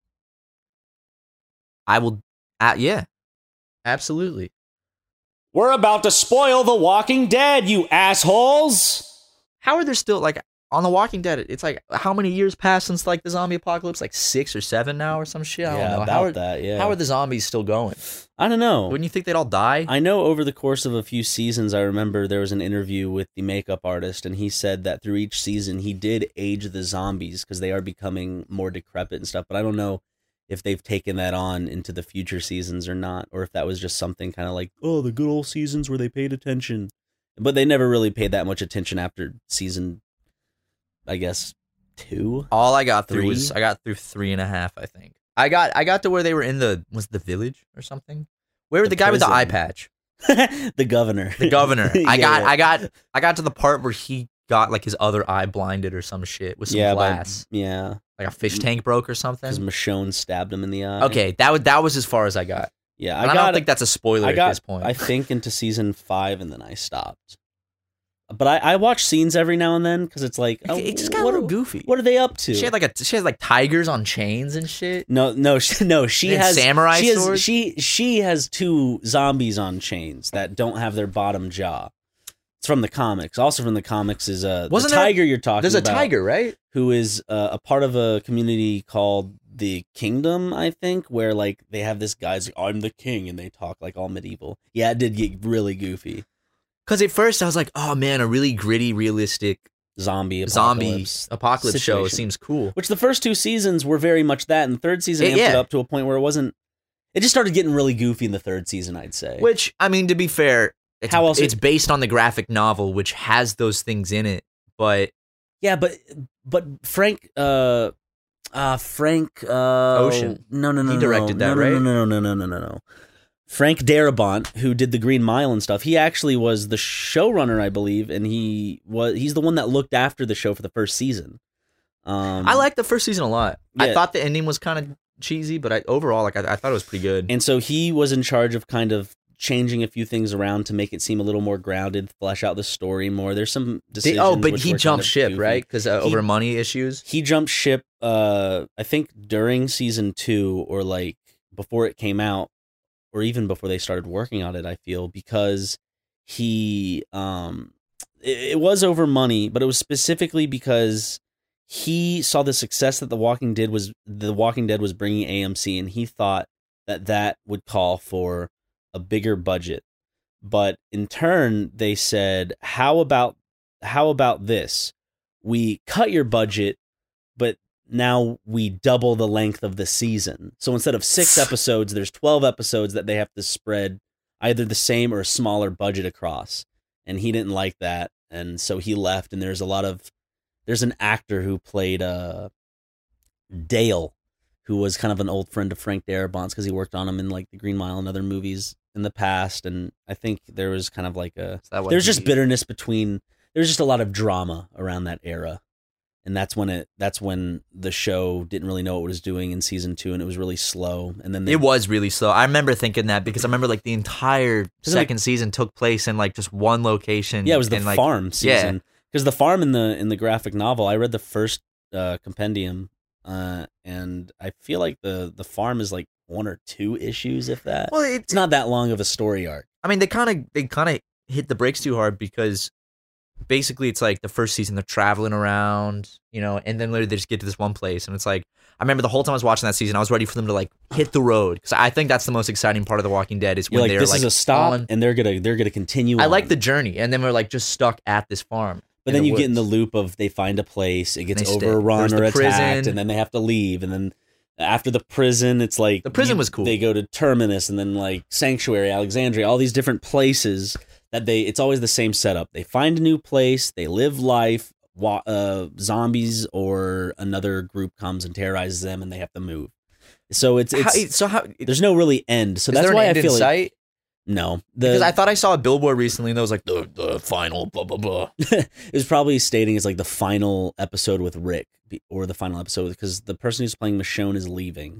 I will. Uh, yeah, absolutely. We're about to spoil The Walking Dead, you assholes. How are there still like on The Walking Dead? It's like how many years passed since like the zombie apocalypse? Like six or seven now, or some shit. I don't Yeah, know. about how are, that, yeah. How are the zombies still going? I don't know. Wouldn't you think they'd all die? I know over the course of a few seasons, I remember there was an interview with the makeup artist, and he said that through each season, he did age the zombies because they are becoming more decrepit and stuff. But I don't know if they've taken that on into the future seasons or not, or if that was just something kind of like, oh, the good old seasons where they paid attention. But they never really paid that much attention after season, I guess, two. all I got through Three? was I got through three and a half. I think I got I got to where they were in the was it the village or something. Where The the, guy with the prison. eye patch, The governor. the governor. I Yeah, got yeah. I got I got to the part where he got like his other eye blinded or some shit with some yeah, but- glass, yeah, like a fish tank broke or because something. Michonne stabbed him in the eye. Okay, that would that was as far as I got. Yeah, And I, I, got, don't think that's a spoiler I got, at this point. I think into season five, and then I stopped. But I, I watch scenes every now and then because it's like, oh, it just got what a little are- goofy. What are they up to? She had like a she has like tigers on chains and shit. no, no, she, no. She And has samurai she has, swords? She she has two zombies on chains that don't have their bottom jaw. It's from the comics. Also from the comics is uh, Wasn't the there- tiger you're talking There's a about. tiger, right? who is uh, a part of a community called the Kingdom, I think, where like they have this guy's like, I'm the king, and they talk like all medieval. Yeah, it did get really goofy. Because at first I was like, oh man, a really gritty, realistic zombie apocalypse, zombie apocalypse show situation. seems cool. Which the first two seasons were very much that, and the third season It- amped it yeah. up to a point where it wasn't. It just started getting really goofy in the third season, I'd say. Which, I mean, to be fair, it's, How else it's it- based on the graphic novel, which has those things in it. But Yeah, but but Frank, uh, uh, Frank uh, Ocean. No, no, no, He no, directed no, that, no, right? No, no, no, no, no, no, no. Frank Darabont, who did the Green Mile and stuff, he actually was the showrunner, I believe, and he was he's the one that looked after the show for the first season. Um, I liked the first season a lot. I Yeah. thought the ending was kind of cheesy, but I, overall, like I, I thought it was pretty good. And so he was in charge of kind of changing a few things around to make it seem a little more grounded, flesh out the story more. There's some They- decisions. oh, but which he were kind jumped of ship, goofy. right? Because uh, He- over money issues. He jumped ship, uh, I think during season two or like before it came out, or even before they started working on it, I feel, because he, um, it, it was over money, but it was specifically because he saw the success that The Walking Dead was, The Walking Dead was bringing A M C, and he thought that that would call for a bigger budget. But in turn, they said, how about, how about this? We cut your budget, but now we double the length of the season. So instead of six episodes, there's twelve episodes that they have to spread either the same or a smaller budget across. And he didn't like that. And so he left. And there's a lot of, there's an actor who played uh, Dale, who was kind of an old friend of Frank Darabont's because he worked on him in like The Green Mile and other movies in the past. And I think there was kind of like a, Is that what there's he- just bitterness between, there's just a lot of drama around that era. And that's when it, that's when the show didn't really know what it was doing in season two, and it was really slow. And then they, It was really slow. I remember thinking that because I remember like the entire it, second like- season took place in like just one location. yeah, it was the and, like, farm yeah. season. Because the farm in the in the graphic novel, I read the first uh, compendium, uh, and I feel like the the farm is like one or two issues, if that. Well, it, It's not that long of a story arc. I mean, they kind of they kind of hit the brakes too hard because basically it's like the first season they're traveling around, you know, and then literally they just get to this one place, and it's like I remember the whole time I was watching that season, I was ready for them to like hit the road because I think that's the most exciting part of The Walking Dead is You're when like, they're this like is a stop, on- and they're gonna they're gonna continue. I on. like the journey, and then we're like just stuck at this farm. But then you get in the loop of they find a place, it gets They stay- overrun there's or the attacked, prison. and then they have to leave. And then after the prison, it's like The prison you- was cool. They go to Terminus, and then like Sanctuary, Alexandria, all these different places that they. It's always the same setup. They find a new place, they live life. Wa- uh, zombies or another group comes and terrorizes them, and they have to move. So it's it's How, so how there's no really end. So is that's there an why I end in feel like sight? no. The, Because I thought I saw a billboard recently and that was like the the final blah blah blah. it was probably stating it's like the final episode with Rick be- or the final episode because the person who's playing Michonne is leaving,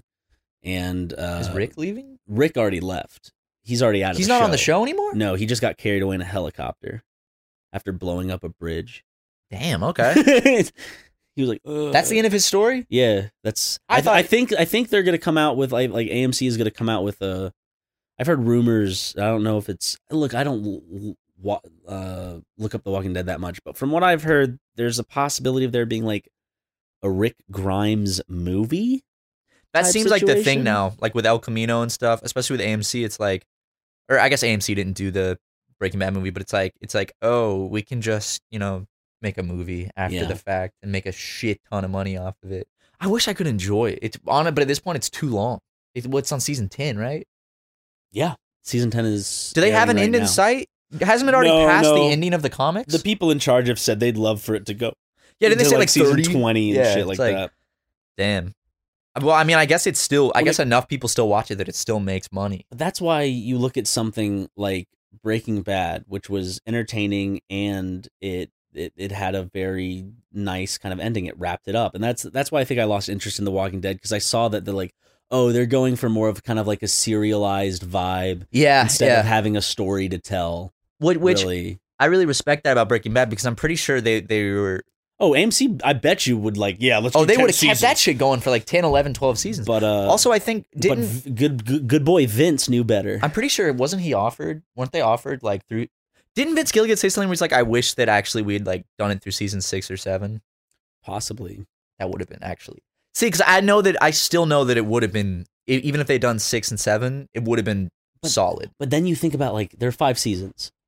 and uh, Is Rick leaving? Rick already left. He's already out of. He's the not show. on the show anymore? No, he just got carried away in a helicopter after blowing up a bridge. Damn, okay. He was like, Ugh. That's the end of his story? Yeah, that's. I I, th- thought- I think. I think they're gonna come out with like like A M C is gonna come out with a. I've heard rumors. I don't know if it's. Look, I don't l- wa- uh, look up The Walking Dead that much, but from what I've heard, there's a possibility of there being like a Rick Grimes movie. That type seems like the thing situation. now, like with El Camino and stuff, especially with A M C. It's like, or I guess A M C didn't do the Breaking Bad movie, but it's like, it's like, oh, we can just, you know, make a movie after Yeah. the fact and make a shit ton of money off of it. I wish I could enjoy it. It's on it, but at this point, it's too long. It, what's on season ten, right? Yeah, season ten is. Do they have an airing end right in now. sight? Hasn't it already No, passed no. the ending of the comics? The people in charge have said they'd love for it to go. yeah, didn't they into, say like season thirty? twenty and Yeah, shit it's like, like- that? Damn. Well, I mean, I guess it's still. I Well, guess like- enough people still watch it that it still makes money. But that's why you look at something like Breaking Bad, which was entertaining and it, it it had a very nice kind of ending. It wrapped it up, and that's that's why I think I lost interest in The Walking Dead because I saw that they're like, oh, they're going for more of kind of like a serialized vibe Yeah, instead yeah. of having a story to tell. Which, which really. I really respect that about Breaking Bad because I'm pretty sure they they were. Oh, A M C, I bet you would like, yeah, let's Oh, do they ten would have kept seasons. that shit going for like ten, eleven, twelve seasons. But uh, also, I think but didn't v- good, good good boy Vince knew better. I'm pretty sure wasn't he offered? Weren't they offered like through? Didn't Vince Gilligan say something where he's like, "I wish that actually we'd like done it through season six or seven. Possibly. That would have been actually see because I know that I still know that it would have been e- even if they'd done six and seven, it would have been But- solid. But then you think about like there are five seasons.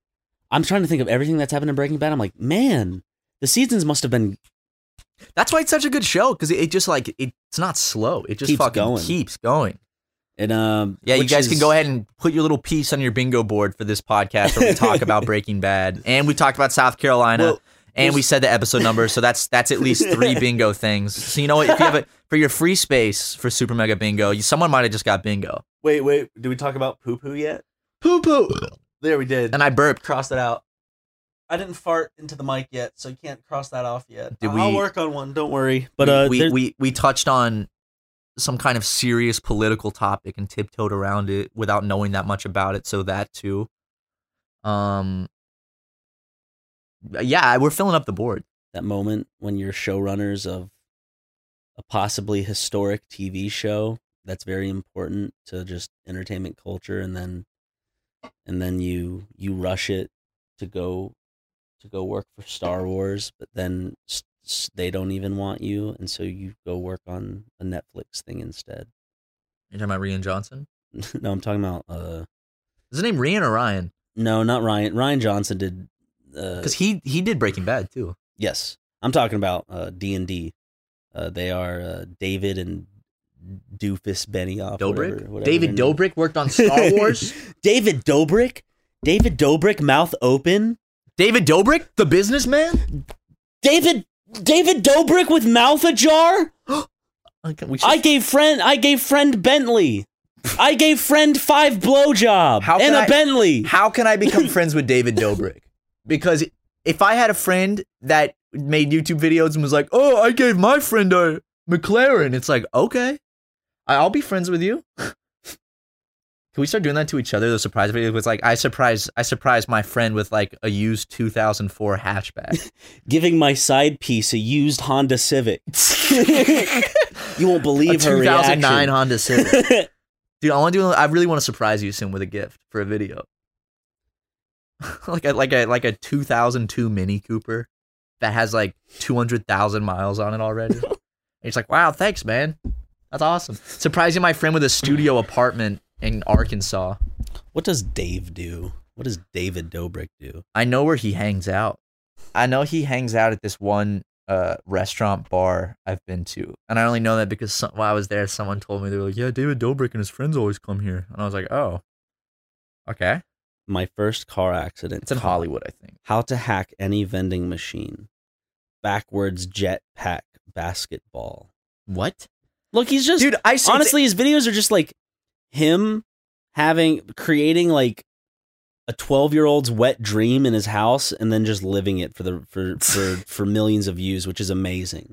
I'm trying to think of everything that's happened in Breaking Bad. I'm like, man, the seasons must have been. That's why it's such a good show, because it, it just like it, it's not slow. It just Keeps fucking going. keeps going. And um, Yeah, you which guys is- can go ahead and put your little piece on your bingo board for this podcast where we talk about Breaking Bad, and we talked about South Carolina, Well, and we said the episode number. So that's that's at least three bingo things. So you know what? If you have it for your free space for Super Mega Bingo, you, someone might have just got bingo. Wait, wait. Did we talk about poo poo yet? Poo poo. There we did. And I burped. crossed it out. I didn't fart into the mic yet, so you can't cross that off yet. Did I'll we- work on one. Don't worry. But we, uh, we, there- we we touched on some kind of serious political topic and tiptoed around it without knowing that much about it. So that too. Um. Yeah, we're filling up the board. that moment when you're showrunners of a possibly historic T V show that's very important to just entertainment culture, and then and then you you rush it to go to go work for Star Wars, but then s- s- they don't even want you, and so you go work on a Netflix thing instead. You're talking about Rian Johnson? No, I'm talking about uh Is his name Rian or Ryan? no, not Ryan. Ryan Johnson did uh Because he he did Breaking Bad too. yes. I'm talking about uh D and D. Uh they are uh, David and Doofus Benioff. Dobrik? whatever- whatever David their name- Dobrik worked on Star Wars. David Dobrik? David Dobrik, mouth open? David Dobrik, the businessman. David David Dobrik with mouth ajar? Okay, we should- I gave friend I gave friend Bentley. I gave friend five blowjob How and can a I- Bentley. How can I become friends with David Dobrik? Because if I had a friend that made YouTube videos and was like, "Oh, I gave my friend a McLaren," it's like, okay, I- I'll be friends with you. Can we start doing that to each other? The surprise video was like, I surprised, I surprised my friend with like a used two thousand four hatchback. Giving my side piece a used Honda Civic. You won't a believe her two thousand nine reaction. Honda Civic. Dude, I want to do. I really want to surprise you soon with a gift for a video. like a like a like a two thousand two Mini Cooper that has like two hundred thousand miles on it already. And it's like, wow, thanks, man. That's awesome. Surprising my friend with a studio apartment in Arkansas. What does Dave do? What does David Dobrik do? I know where he hangs out. I know he hangs out at this one uh, restaurant bar I've been to. And I only know that because some, while I was there, someone told me, they were like, yeah, David Dobrik and his friends always come here. And I was like, oh, okay. My first car accident. It's in Hollywood, I think. How to hack any vending machine. Backwards jetpack basketball. What? Look, he's just Dude, I see- honestly, his videos are just like him having creating like a twelve-year-old's wet dream in his house and then just living it for the for for for millions of views, which is amazing.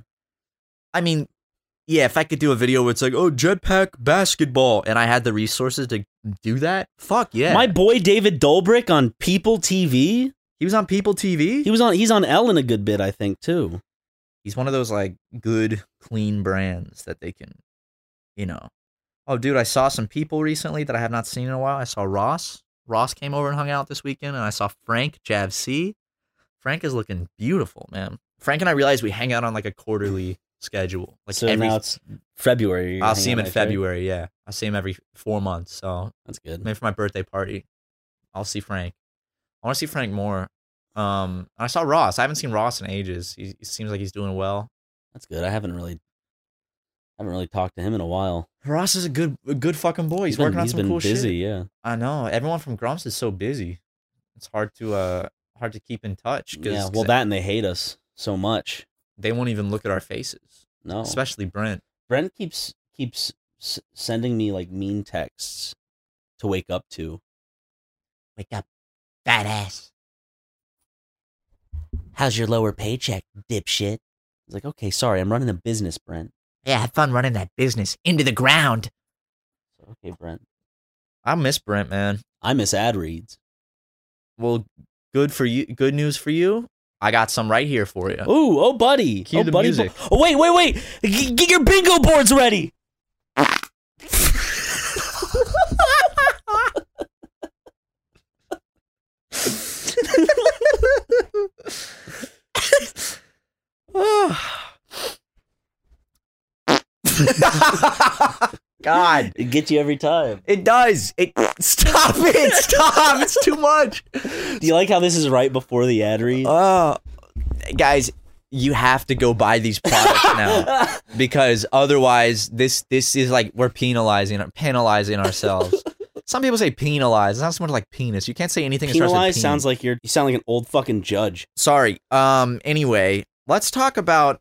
I mean, yeah, if I could do a video where it's like, oh, jetpack basketball, and I had the resources to do that, fuck yeah. My boy David Dobrik on People T V. he was on People T V? He was on he's on Ellen a good bit, I think, too. He's one of those like good, clean brands that they can, you know. Oh, dude, I saw some people recently that I have not seen in a while. I saw Ross. Ross came over and hung out this weekend, and I saw Frank Jav C. Frank is looking beautiful, man. Frank and I realized we hang out on like a quarterly schedule. Like So every, now it's February. I'll see him in February. Yeah, I'll see him every four months. So That's good. maybe for my birthday party, I'll see Frank. I want to see Frank more. Um, I saw Ross. I haven't seen Ross in ages. He, he seems like he's doing well. That's good. I haven't really haven't really talked to him in a while. Ross is a good, a good fucking boy. He's, been, working on he's some been cool busy, shit. yeah. I know. Everyone from Grumps is so busy. It's hard to, uh, hard to keep in touch. Cause, Yeah, well, that and they hate us so much. they won't even look at our faces. No, Especially Brent. Brent keeps keeps s- sending me like mean texts to wake up to. Wake up, badass. How's your lower paycheck, dipshit? He's like, okay, sorry, I'm running a business, Brent. Yeah, have fun running that business into the ground. So, okay, Brent. I miss Brent, man. I miss ad reads. Well, good for you. Good news for you. I got some right here for you. Ooh, oh, buddy. Cue oh, the buddy. music. Oh, wait, wait, wait. G- get your bingo boards ready. God. It gets you every time. It does. It Stop it. Stop. It's too much. Do you like how this is right before the ad read? Oh, guys, you have to go buy these products now because otherwise this this is like we're penalizing penalizing ourselves. Some people say penalize. It's not so much like penis. You can't say anything that starts with Penalize pen. sounds like you're you sound like an old fucking judge. Sorry. Um anyway, let's talk about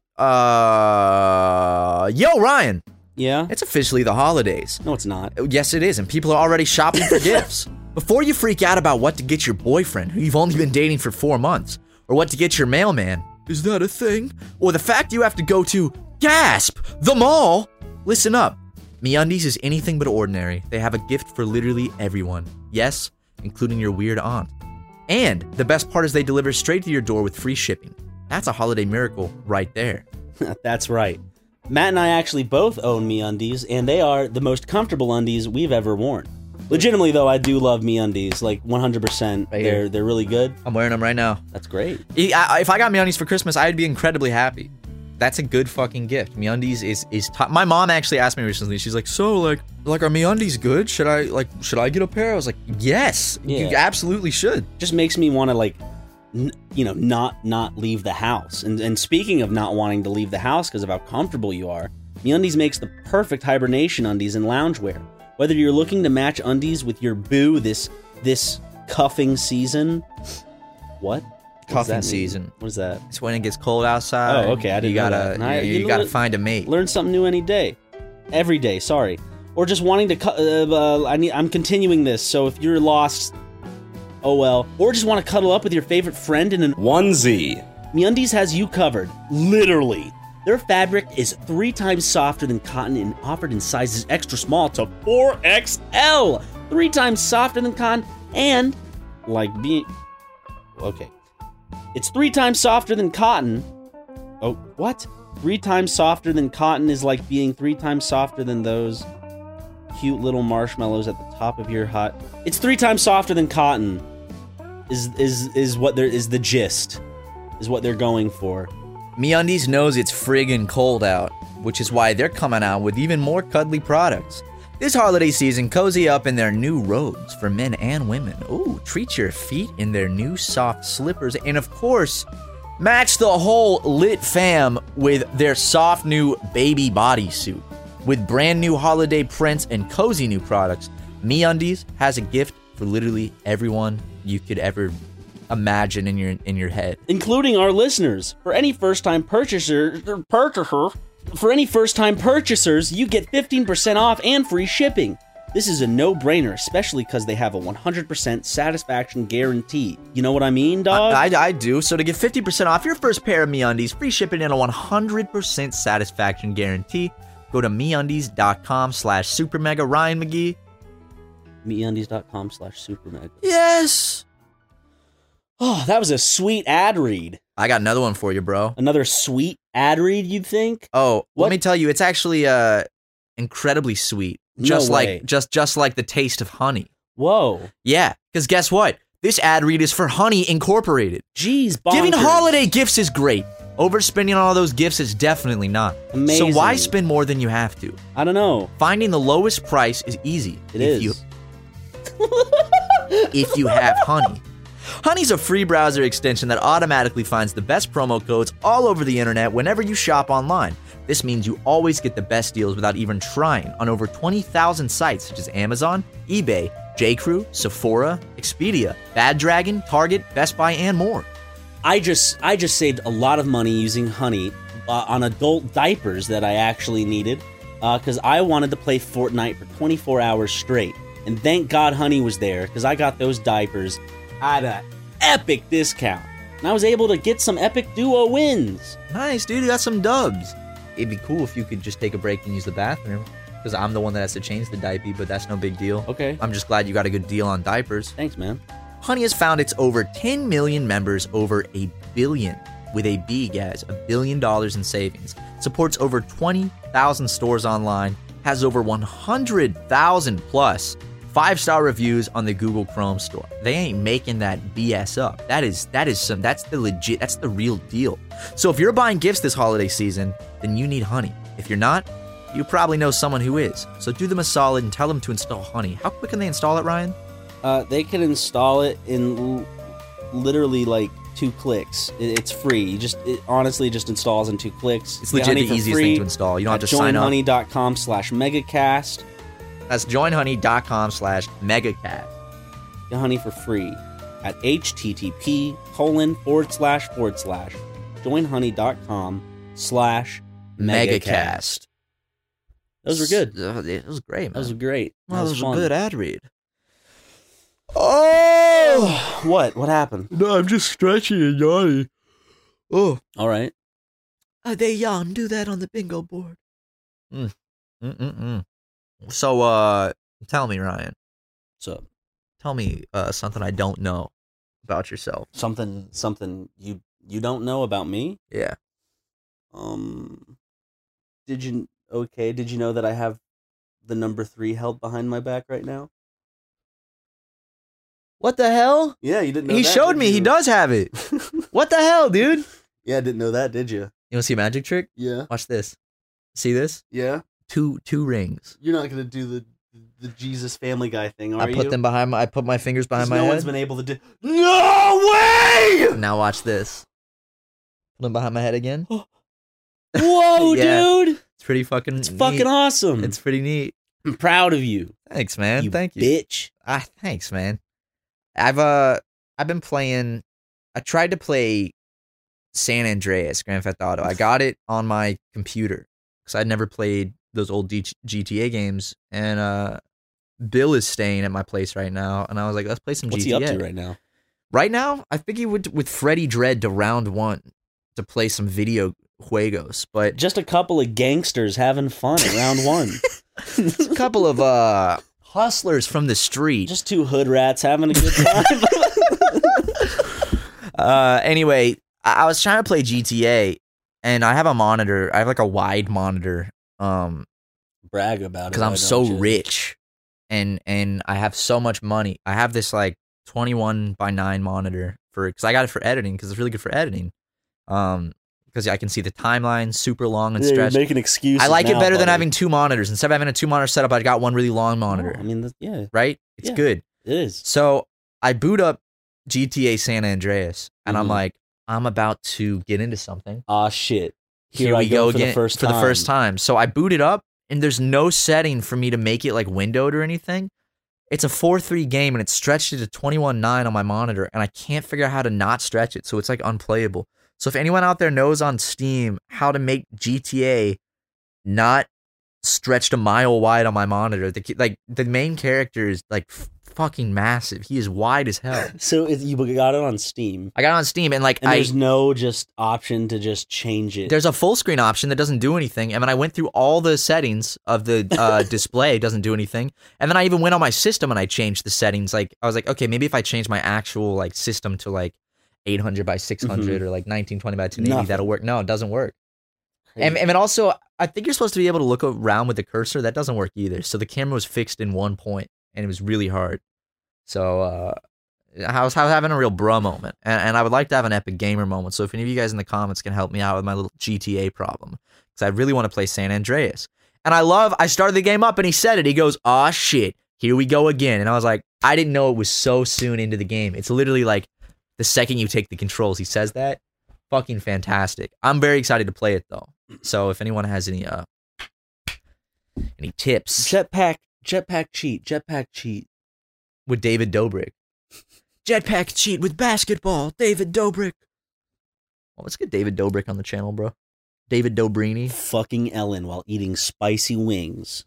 uh Yo, Ryan. Yeah? It's officially the holidays. No, it's not. Yes, it is, and people are already shopping for gifts. Before you freak out about what to get your boyfriend, who you've only been dating for four months, or what to get your mailman, is that a thing? Or the fact you have to go to, gasp, the mall, listen up. MeUndies is anything but ordinary. They have a gift for literally everyone. Yes, including your weird aunt. And the best part is they deliver straight to your door with free shipping. That's a holiday miracle right there. That's right. Matt and I actually both own MeUndies, and they are the most comfortable undies we've ever worn. Legitimately, though, I do love MeUndies, like one hundred percent. Right they're here. they're really good. I'm wearing them right now. That's great. If I got MeUndies for Christmas, I'd be incredibly happy. That's a good fucking gift. MeUndies is is top. My mom actually asked me recently. She's like, "So, like, like are MeUndies good? Should I like should I get a pair?" I was like, "Yes, Yeah. you absolutely should." Just makes me want to like, n- you know, not not leave the house. And and speaking of not wanting to leave the house because of how comfortable you are, MeUndies makes the perfect hibernation undies and loungewear. Whether you're looking to match undies with your boo this this cuffing season, what? What does Cuffing that mean? season. What is that? It's when it gets cold outside. Oh, okay, I didn't you know gotta, that. And I- you, you you know gotta what? find a mate. Learn something new any day, every day. Sorry, or just wanting to. Cu- uh, uh, I need. I'm continuing this. So if you're lost, oh well. Or just want to cuddle up with your favorite friend in an Onesie. MeUndies has you covered. Literally, their fabric is three times softer than cotton and offered in sizes extra small to four X L. Three times softer than cotton and like being okay. It's three times softer than cotton. Oh, what? Three times softer than cotton is like being three times softer than those cute little marshmallows at the top of your hot. It's three times softer than cotton. Is is is what there is the gist. Is what they're going for. MeUndies knows it's friggin' cold out, which is why they're coming out with even more cuddly products. This holiday season, cozy up in their new robes for men and women. Ooh, treat your feet in their new soft slippers. And of course, match the whole lit fam with their soft new baby bodysuit. With brand new holiday prints and cozy new products, MeUndies has a gift for literally everyone you could ever imagine in your in your head. Including our listeners. For any first-time purchaser, purchaser, for any first-time purchasers, you get fifteen percent off and free shipping. This is a no-brainer, especially because they have a one hundred percent satisfaction guarantee. You know what I mean, dog? I, I, I do. So to get fifty percent off your first pair of MeUndies, free shipping and a one hundred percent satisfaction guarantee, go to MeUndies.com slash Super Mega Ryan McGee. MeUndies.com slash Super Mega. Yes. Oh, that was a sweet ad read. I got another one for you, bro. Another sweet ad read, you'd think? Oh, What? let me tell you, it's actually uh incredibly sweet. No Just way. like just just like the taste of honey. Whoa. Yeah, because guess what? This ad read is for Honey Incorporated. Jeez, bonkers. Giving holiday gifts is great. Overspending on all those gifts is definitely not. Amazing. So why spend more than you have to? I don't know. Finding the lowest price is easy. It if is. You, if you have Honey. Honey's a free browser extension that automatically finds the best promo codes all over the internet whenever you shop online. This means you always get the best deals without even trying on over twenty thousand sites such as Amazon, eBay, J.Crew, Sephora, Expedia, Bad Dragon, Target, Best Buy, and more. I just I just saved a lot of money using Honey uh, on adult diapers that I actually needed because I wanted to play Fortnite for twenty-four hours straight. And thank God Honey was there because I got those diapers at an epic discount. And I was able to get some epic duo wins. Nice, dude. You got some dubs. It'd be cool if you could just take a break and use the bathroom because I'm the one that has to change the diaper, but that's no big deal. Okay. I'm just glad you got a good deal on diapers. Thanks, man. Honey has found its over ten million members, over a billion, with a B, guys, a billion dollars in savings, supports over twenty thousand stores online, has over one hundred thousand plus five-star reviews on the Google Chrome store. They ain't making that B S up. That is that is some that's the legit, that's the real deal. So if you're buying gifts this holiday season, then you need Honey. If you're not, you probably know someone who is. So do them a solid and tell them to install Honey. How quick can they install it, Ryan? Uh, they can install it in l- literally like two clicks. It, it's free. You just it honestly just installs in two clicks. It's Get legit Honey the for easiest free thing to install. You don't have at to sign up. join honey dot com slash megacast. That's joinhoney.com slash megacast. Get Honey for free at http colon forward slash forward slash joinhoney.com slash megacast. Megacast. Those were good. Uh, It was great, man. That was great. Well, that that was was a fun. good ad read. Oh! What? What happened? No, I'm just stretching and yawning. Oh. All right. Uh, they yawn. Do that on the bingo board. Mm. Mm-mm-mm. So, uh, tell me, Ryan. So Tell me uh, something I don't know about yourself. something something you you don't know about me? Yeah. Um did you okay, did you know that I have the number three held behind my back right now? What the hell? Yeah, you didn't know He that, showed did me. He you? does have it. What the hell, dude? Yeah, I didn't know that, did you? You want to see a magic trick? Yeah. Watch this. See this? Yeah. Two two rings. You're not gonna do the the Jesus Family Guy thing, are I put you? them behind my. I put my fingers behind 'Cause my no head. one's been able to do. No way! Now watch this. Put them behind my head again. Whoa, Yeah. dude! It's pretty fucking. It's neat. fucking awesome. It's pretty neat. I'm proud of you. Thanks, man. you Thank you. bitch. Ah, thanks, man. I've uh, I've been playing. I tried to play San Andreas Grand Theft Auto. I got it on my computer because I'd never played those old D- G T A games, and uh, Bill is staying at my place right now, and I was like, let's play some What's G T A. he up to right now? Right now, I think he would with Freddy Dread to round one to play some video juegos, but Just a couple of gangsters having fun at round one. just a couple of uh hustlers from the street. Just two hood rats having a good time. Uh, anyway, I-, I was trying to play G T A, and I have a monitor. I have like a wide monitor, um, Brag about it. because why I'm don't so you? rich, and and I have so much money. I have this like twenty-one by nine monitor for because I got it for editing because it's really good for editing. Um, because I can see the timeline super long and Yeah, you're stretched. making excuses. I like it now, better than buddy. having two monitors. Instead of having a two monitor setup, I got one really long monitor. Oh, I mean, th- yeah, Right? It's Yeah. good. it is. So I boot up G T A San Andreas, and I'm Mhm. like, I'm about to get into something. Ah, shit. Here, Here I we go go for the again first for the first time. time. So I boot it up, and there's no setting for me to make it like windowed or anything. It's a four three game, and it's stretched it to twenty-one nine on my monitor, and I can't figure out how to not stretch it, so it's like unplayable. So if anyone out there knows on Steam how to make G T A not stretched a mile wide on my monitor, the ki- like the main character is like f- fucking massive. He is wide as hell. So it, you got it on Steam, I got it on Steam, and like and I there's no just option to just change it. there's a full screen option that doesn't do anything. And when I went through all the settings of the uh, display, it doesn't do anything. And then I even went on my system and I changed the settings. Like I was like, okay, maybe if I change my actual like system to like eight hundred by six hundred or like nineteen twenty by ten eighty, Nothing. that'll work. No, it doesn't work. And, and then also, I think you're supposed to be able to look around with the cursor. That doesn't work either. So the camera was fixed in one point, and it was really hard. So uh, I, was, I was having a real bruh moment, and, and I would like to have an epic gamer moment. So if any of you guys in the comments can help me out with my little G T A problem, because I really want to play San Andreas. And I love, I started the game up, and he said it. He goes, "Aw, shit, here we go again." And I was like, I didn't know it was so soon into the game. It's literally like the second you take the controls, he says that. Fucking fantastic. I'm very excited to play it, though. So if anyone has any uh any tips jetpack, jetpack cheat, jetpack cheat. with David Dobrik. Jetpack cheat with basketball, David Dobrik. Well, let's get David Dobrik on the channel, bro. David Dobrini. Fucking Ellen while eating spicy wings.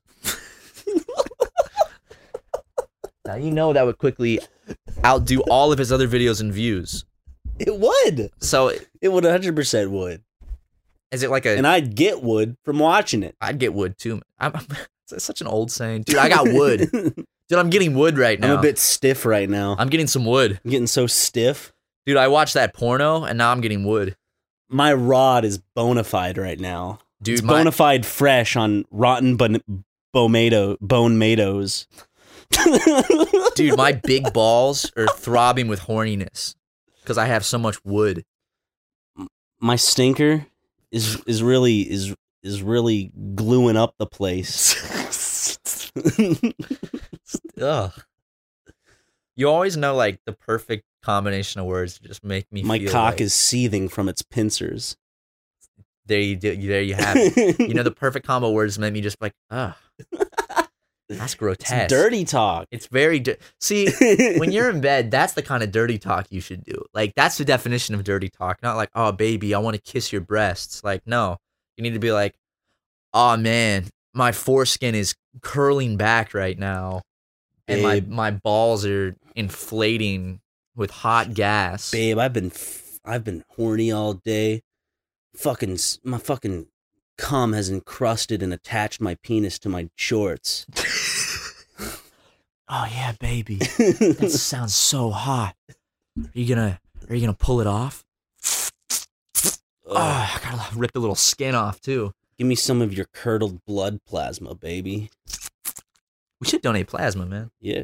Now you know that would quickly outdo all of his other videos in views. It would. So It would one hundred percent would. is it like a? And I'd get wood from watching it. I'd get wood too. I'm, it's such an old saying, dude. I got wood, dude. I'm getting wood right now. I'm a bit stiff right now. I'm I'm getting some wood, getting so stiff. dude. I watched that porno, and now I'm getting wood, My rod is bona fide right now. dude. It's my, bona fide fresh on rotten bon- bomato, bone matoes. dude, my big balls are throbbing with horniness because I have so much wood. My stinker is is really is is really gluing up the place. Ugh. You always know like the perfect combination of words to just make me My feel cock like, is seething from its pincers. there you do, there you have it. You know, the perfect combo of words make me just like, ugh. That's grotesque. It's dirty talk. It's very di- see when you're in bed. That's the kind of dirty talk you should do. Like that's the definition of dirty talk. Not like, oh baby, I want to kiss your breasts. Like no, you need to be like, oh man, my foreskin is curling back right now, and my Babe. my balls are inflating with hot gas. Babe, I've been f- I've been horny all day. Fucking s- my fucking cum has encrusted and attached my penis to my shorts. Oh yeah, baby. That sounds so hot. Are you gonna are you gonna pull it off? Oh, I gotta rip the little skin off too. Give me some of your curdled blood plasma, baby. We should donate plasma, man. Yeah.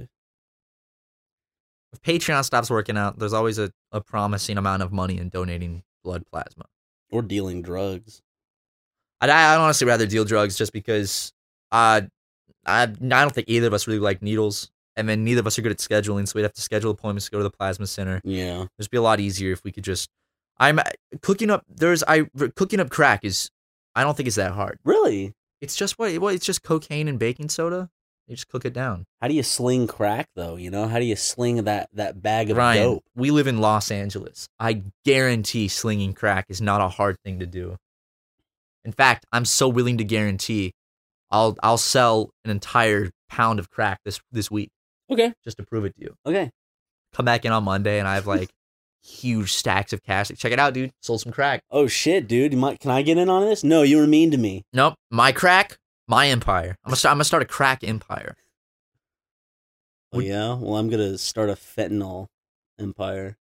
If Patreon stops working out, there's always a, a promising amount of money in donating blood plasma. Or dealing drugs. I'd, I'd honestly rather deal drugs just because uh, I I don't think either of us really like needles. And then neither of us are good at scheduling, so we'd have to schedule appointments to go to the plasma center. Yeah. It'd be a lot easier if we could just. I'm cooking up. There's I cooking up crack is. I don't think it's that hard. Really? It's just what? What? It's just cocaine and baking soda. You just cook it down. How do you sling crack though? You know, how do you sling that that bag of Ryan, dope? we live in Los Angeles. I guarantee slinging crack is not a hard thing to do. In fact, I'm so willing to guarantee I'll I'll sell an entire pound of crack this this week Okay. just to prove it to you. Okay. Come back in on Monday and I have like huge stacks of cash. Like, check it out, dude. Sold some crack. Oh shit, dude. You might, can I get in on this? No, you were mean to me. Nope, my crack, my empire. I'm gonna start. I'm gonna start a crack empire. Oh yeah. Well, I'm gonna start a fentanyl empire.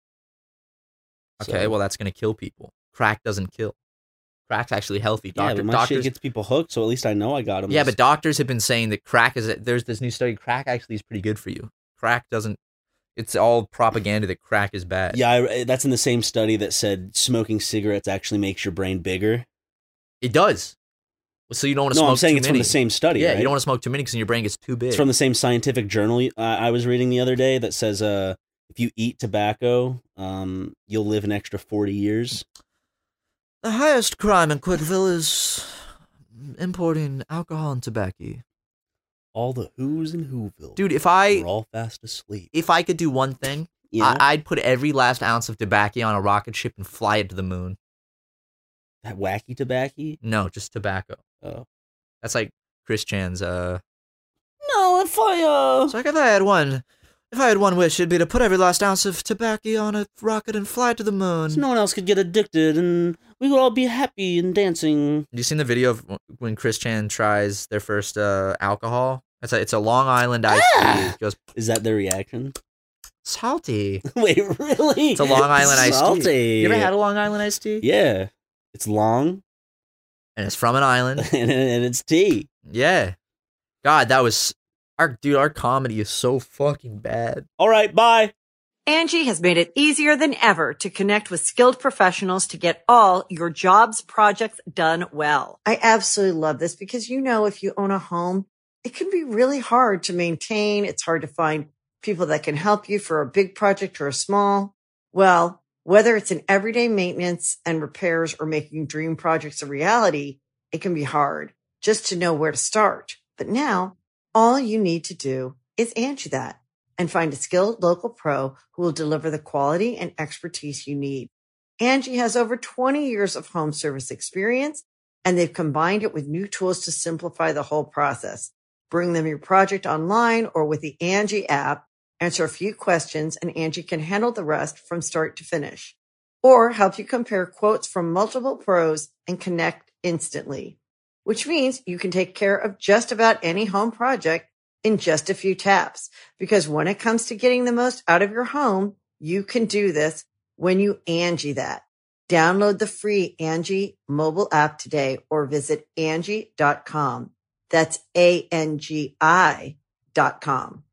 Okay, So- well that's gonna kill people. Crack doesn't kill. Crack's actually healthy. yeah, Doctor, but my doctors, shit gets people hooked, so at least I know I got them. yeah, but doctors have been saying that crack is. There's this new study. Crack actually is pretty good for you. Crack doesn't. It's all propaganda that crack is bad. yeah, I, that's in the same study that said smoking cigarettes actually makes your brain bigger. It does. So you don't want to No, smoke I'm saying too it's many. from the same study. Yeah, right? you don't want to smoke too many because your brain gets too big. It's from the same scientific journal uh, I was reading the other day that says uh, if you eat tobacco, um, you'll live an extra forty years. The highest crime in Quickville is importing alcohol and tobacco. All the who's in Whoville. Dude, if I We're all fast asleep. if I could do one thing, Yeah, I, I'd put every last ounce of tobacco on a rocket ship and fly it to the moon. that wacky tobacco. No, just tobacco. Oh. That's like Chris Chan's. Uh, No, if I uh, it's like if I had one, if I had one wish, it'd be to put every last ounce of tobacco on a rocket and fly it to the moon. so no one else could get addicted, and we would all be happy and dancing. Have you seen the video of when Chris Chan tries their first uh, alcohol? It's a it's a Long Island iced Ah! tea. It goes Is that their reaction? salty. Wait, really? It's a Long Island iced Salty. tea. You ever had a Long Island iced tea? Yeah, it's long And it's from an island. and, and it's tea. Yeah. God, that was our dude. Our comedy is so fucking bad. All right, bye. Angie has made it easier than ever to connect with skilled professionals to get all your jobs projects done well. I absolutely love this because, you know, if you own a home, it can be really hard to maintain. It's hard to find people that can help you for a big project or a small. Well, whether it's in everyday maintenance and repairs or making dream projects a reality, it can be hard just to know where to start. But now all you need to do is Angie that and find a skilled local pro who will deliver the quality and expertise you need. Angie has over twenty years of home service experience, and they've combined it with new tools to simplify the whole process. Bring them your project online or with the Angie app, answer a few questions, and Angie can handle the rest from start to finish. Or help you compare quotes from multiple pros and connect instantly, which means you can take care of just about any home project in just a few taps. Because when it comes to getting the most out of your home, you can do this when you Angie that. Download the free Angie mobile app today or visit Angie dot com. That's A N G I dot com.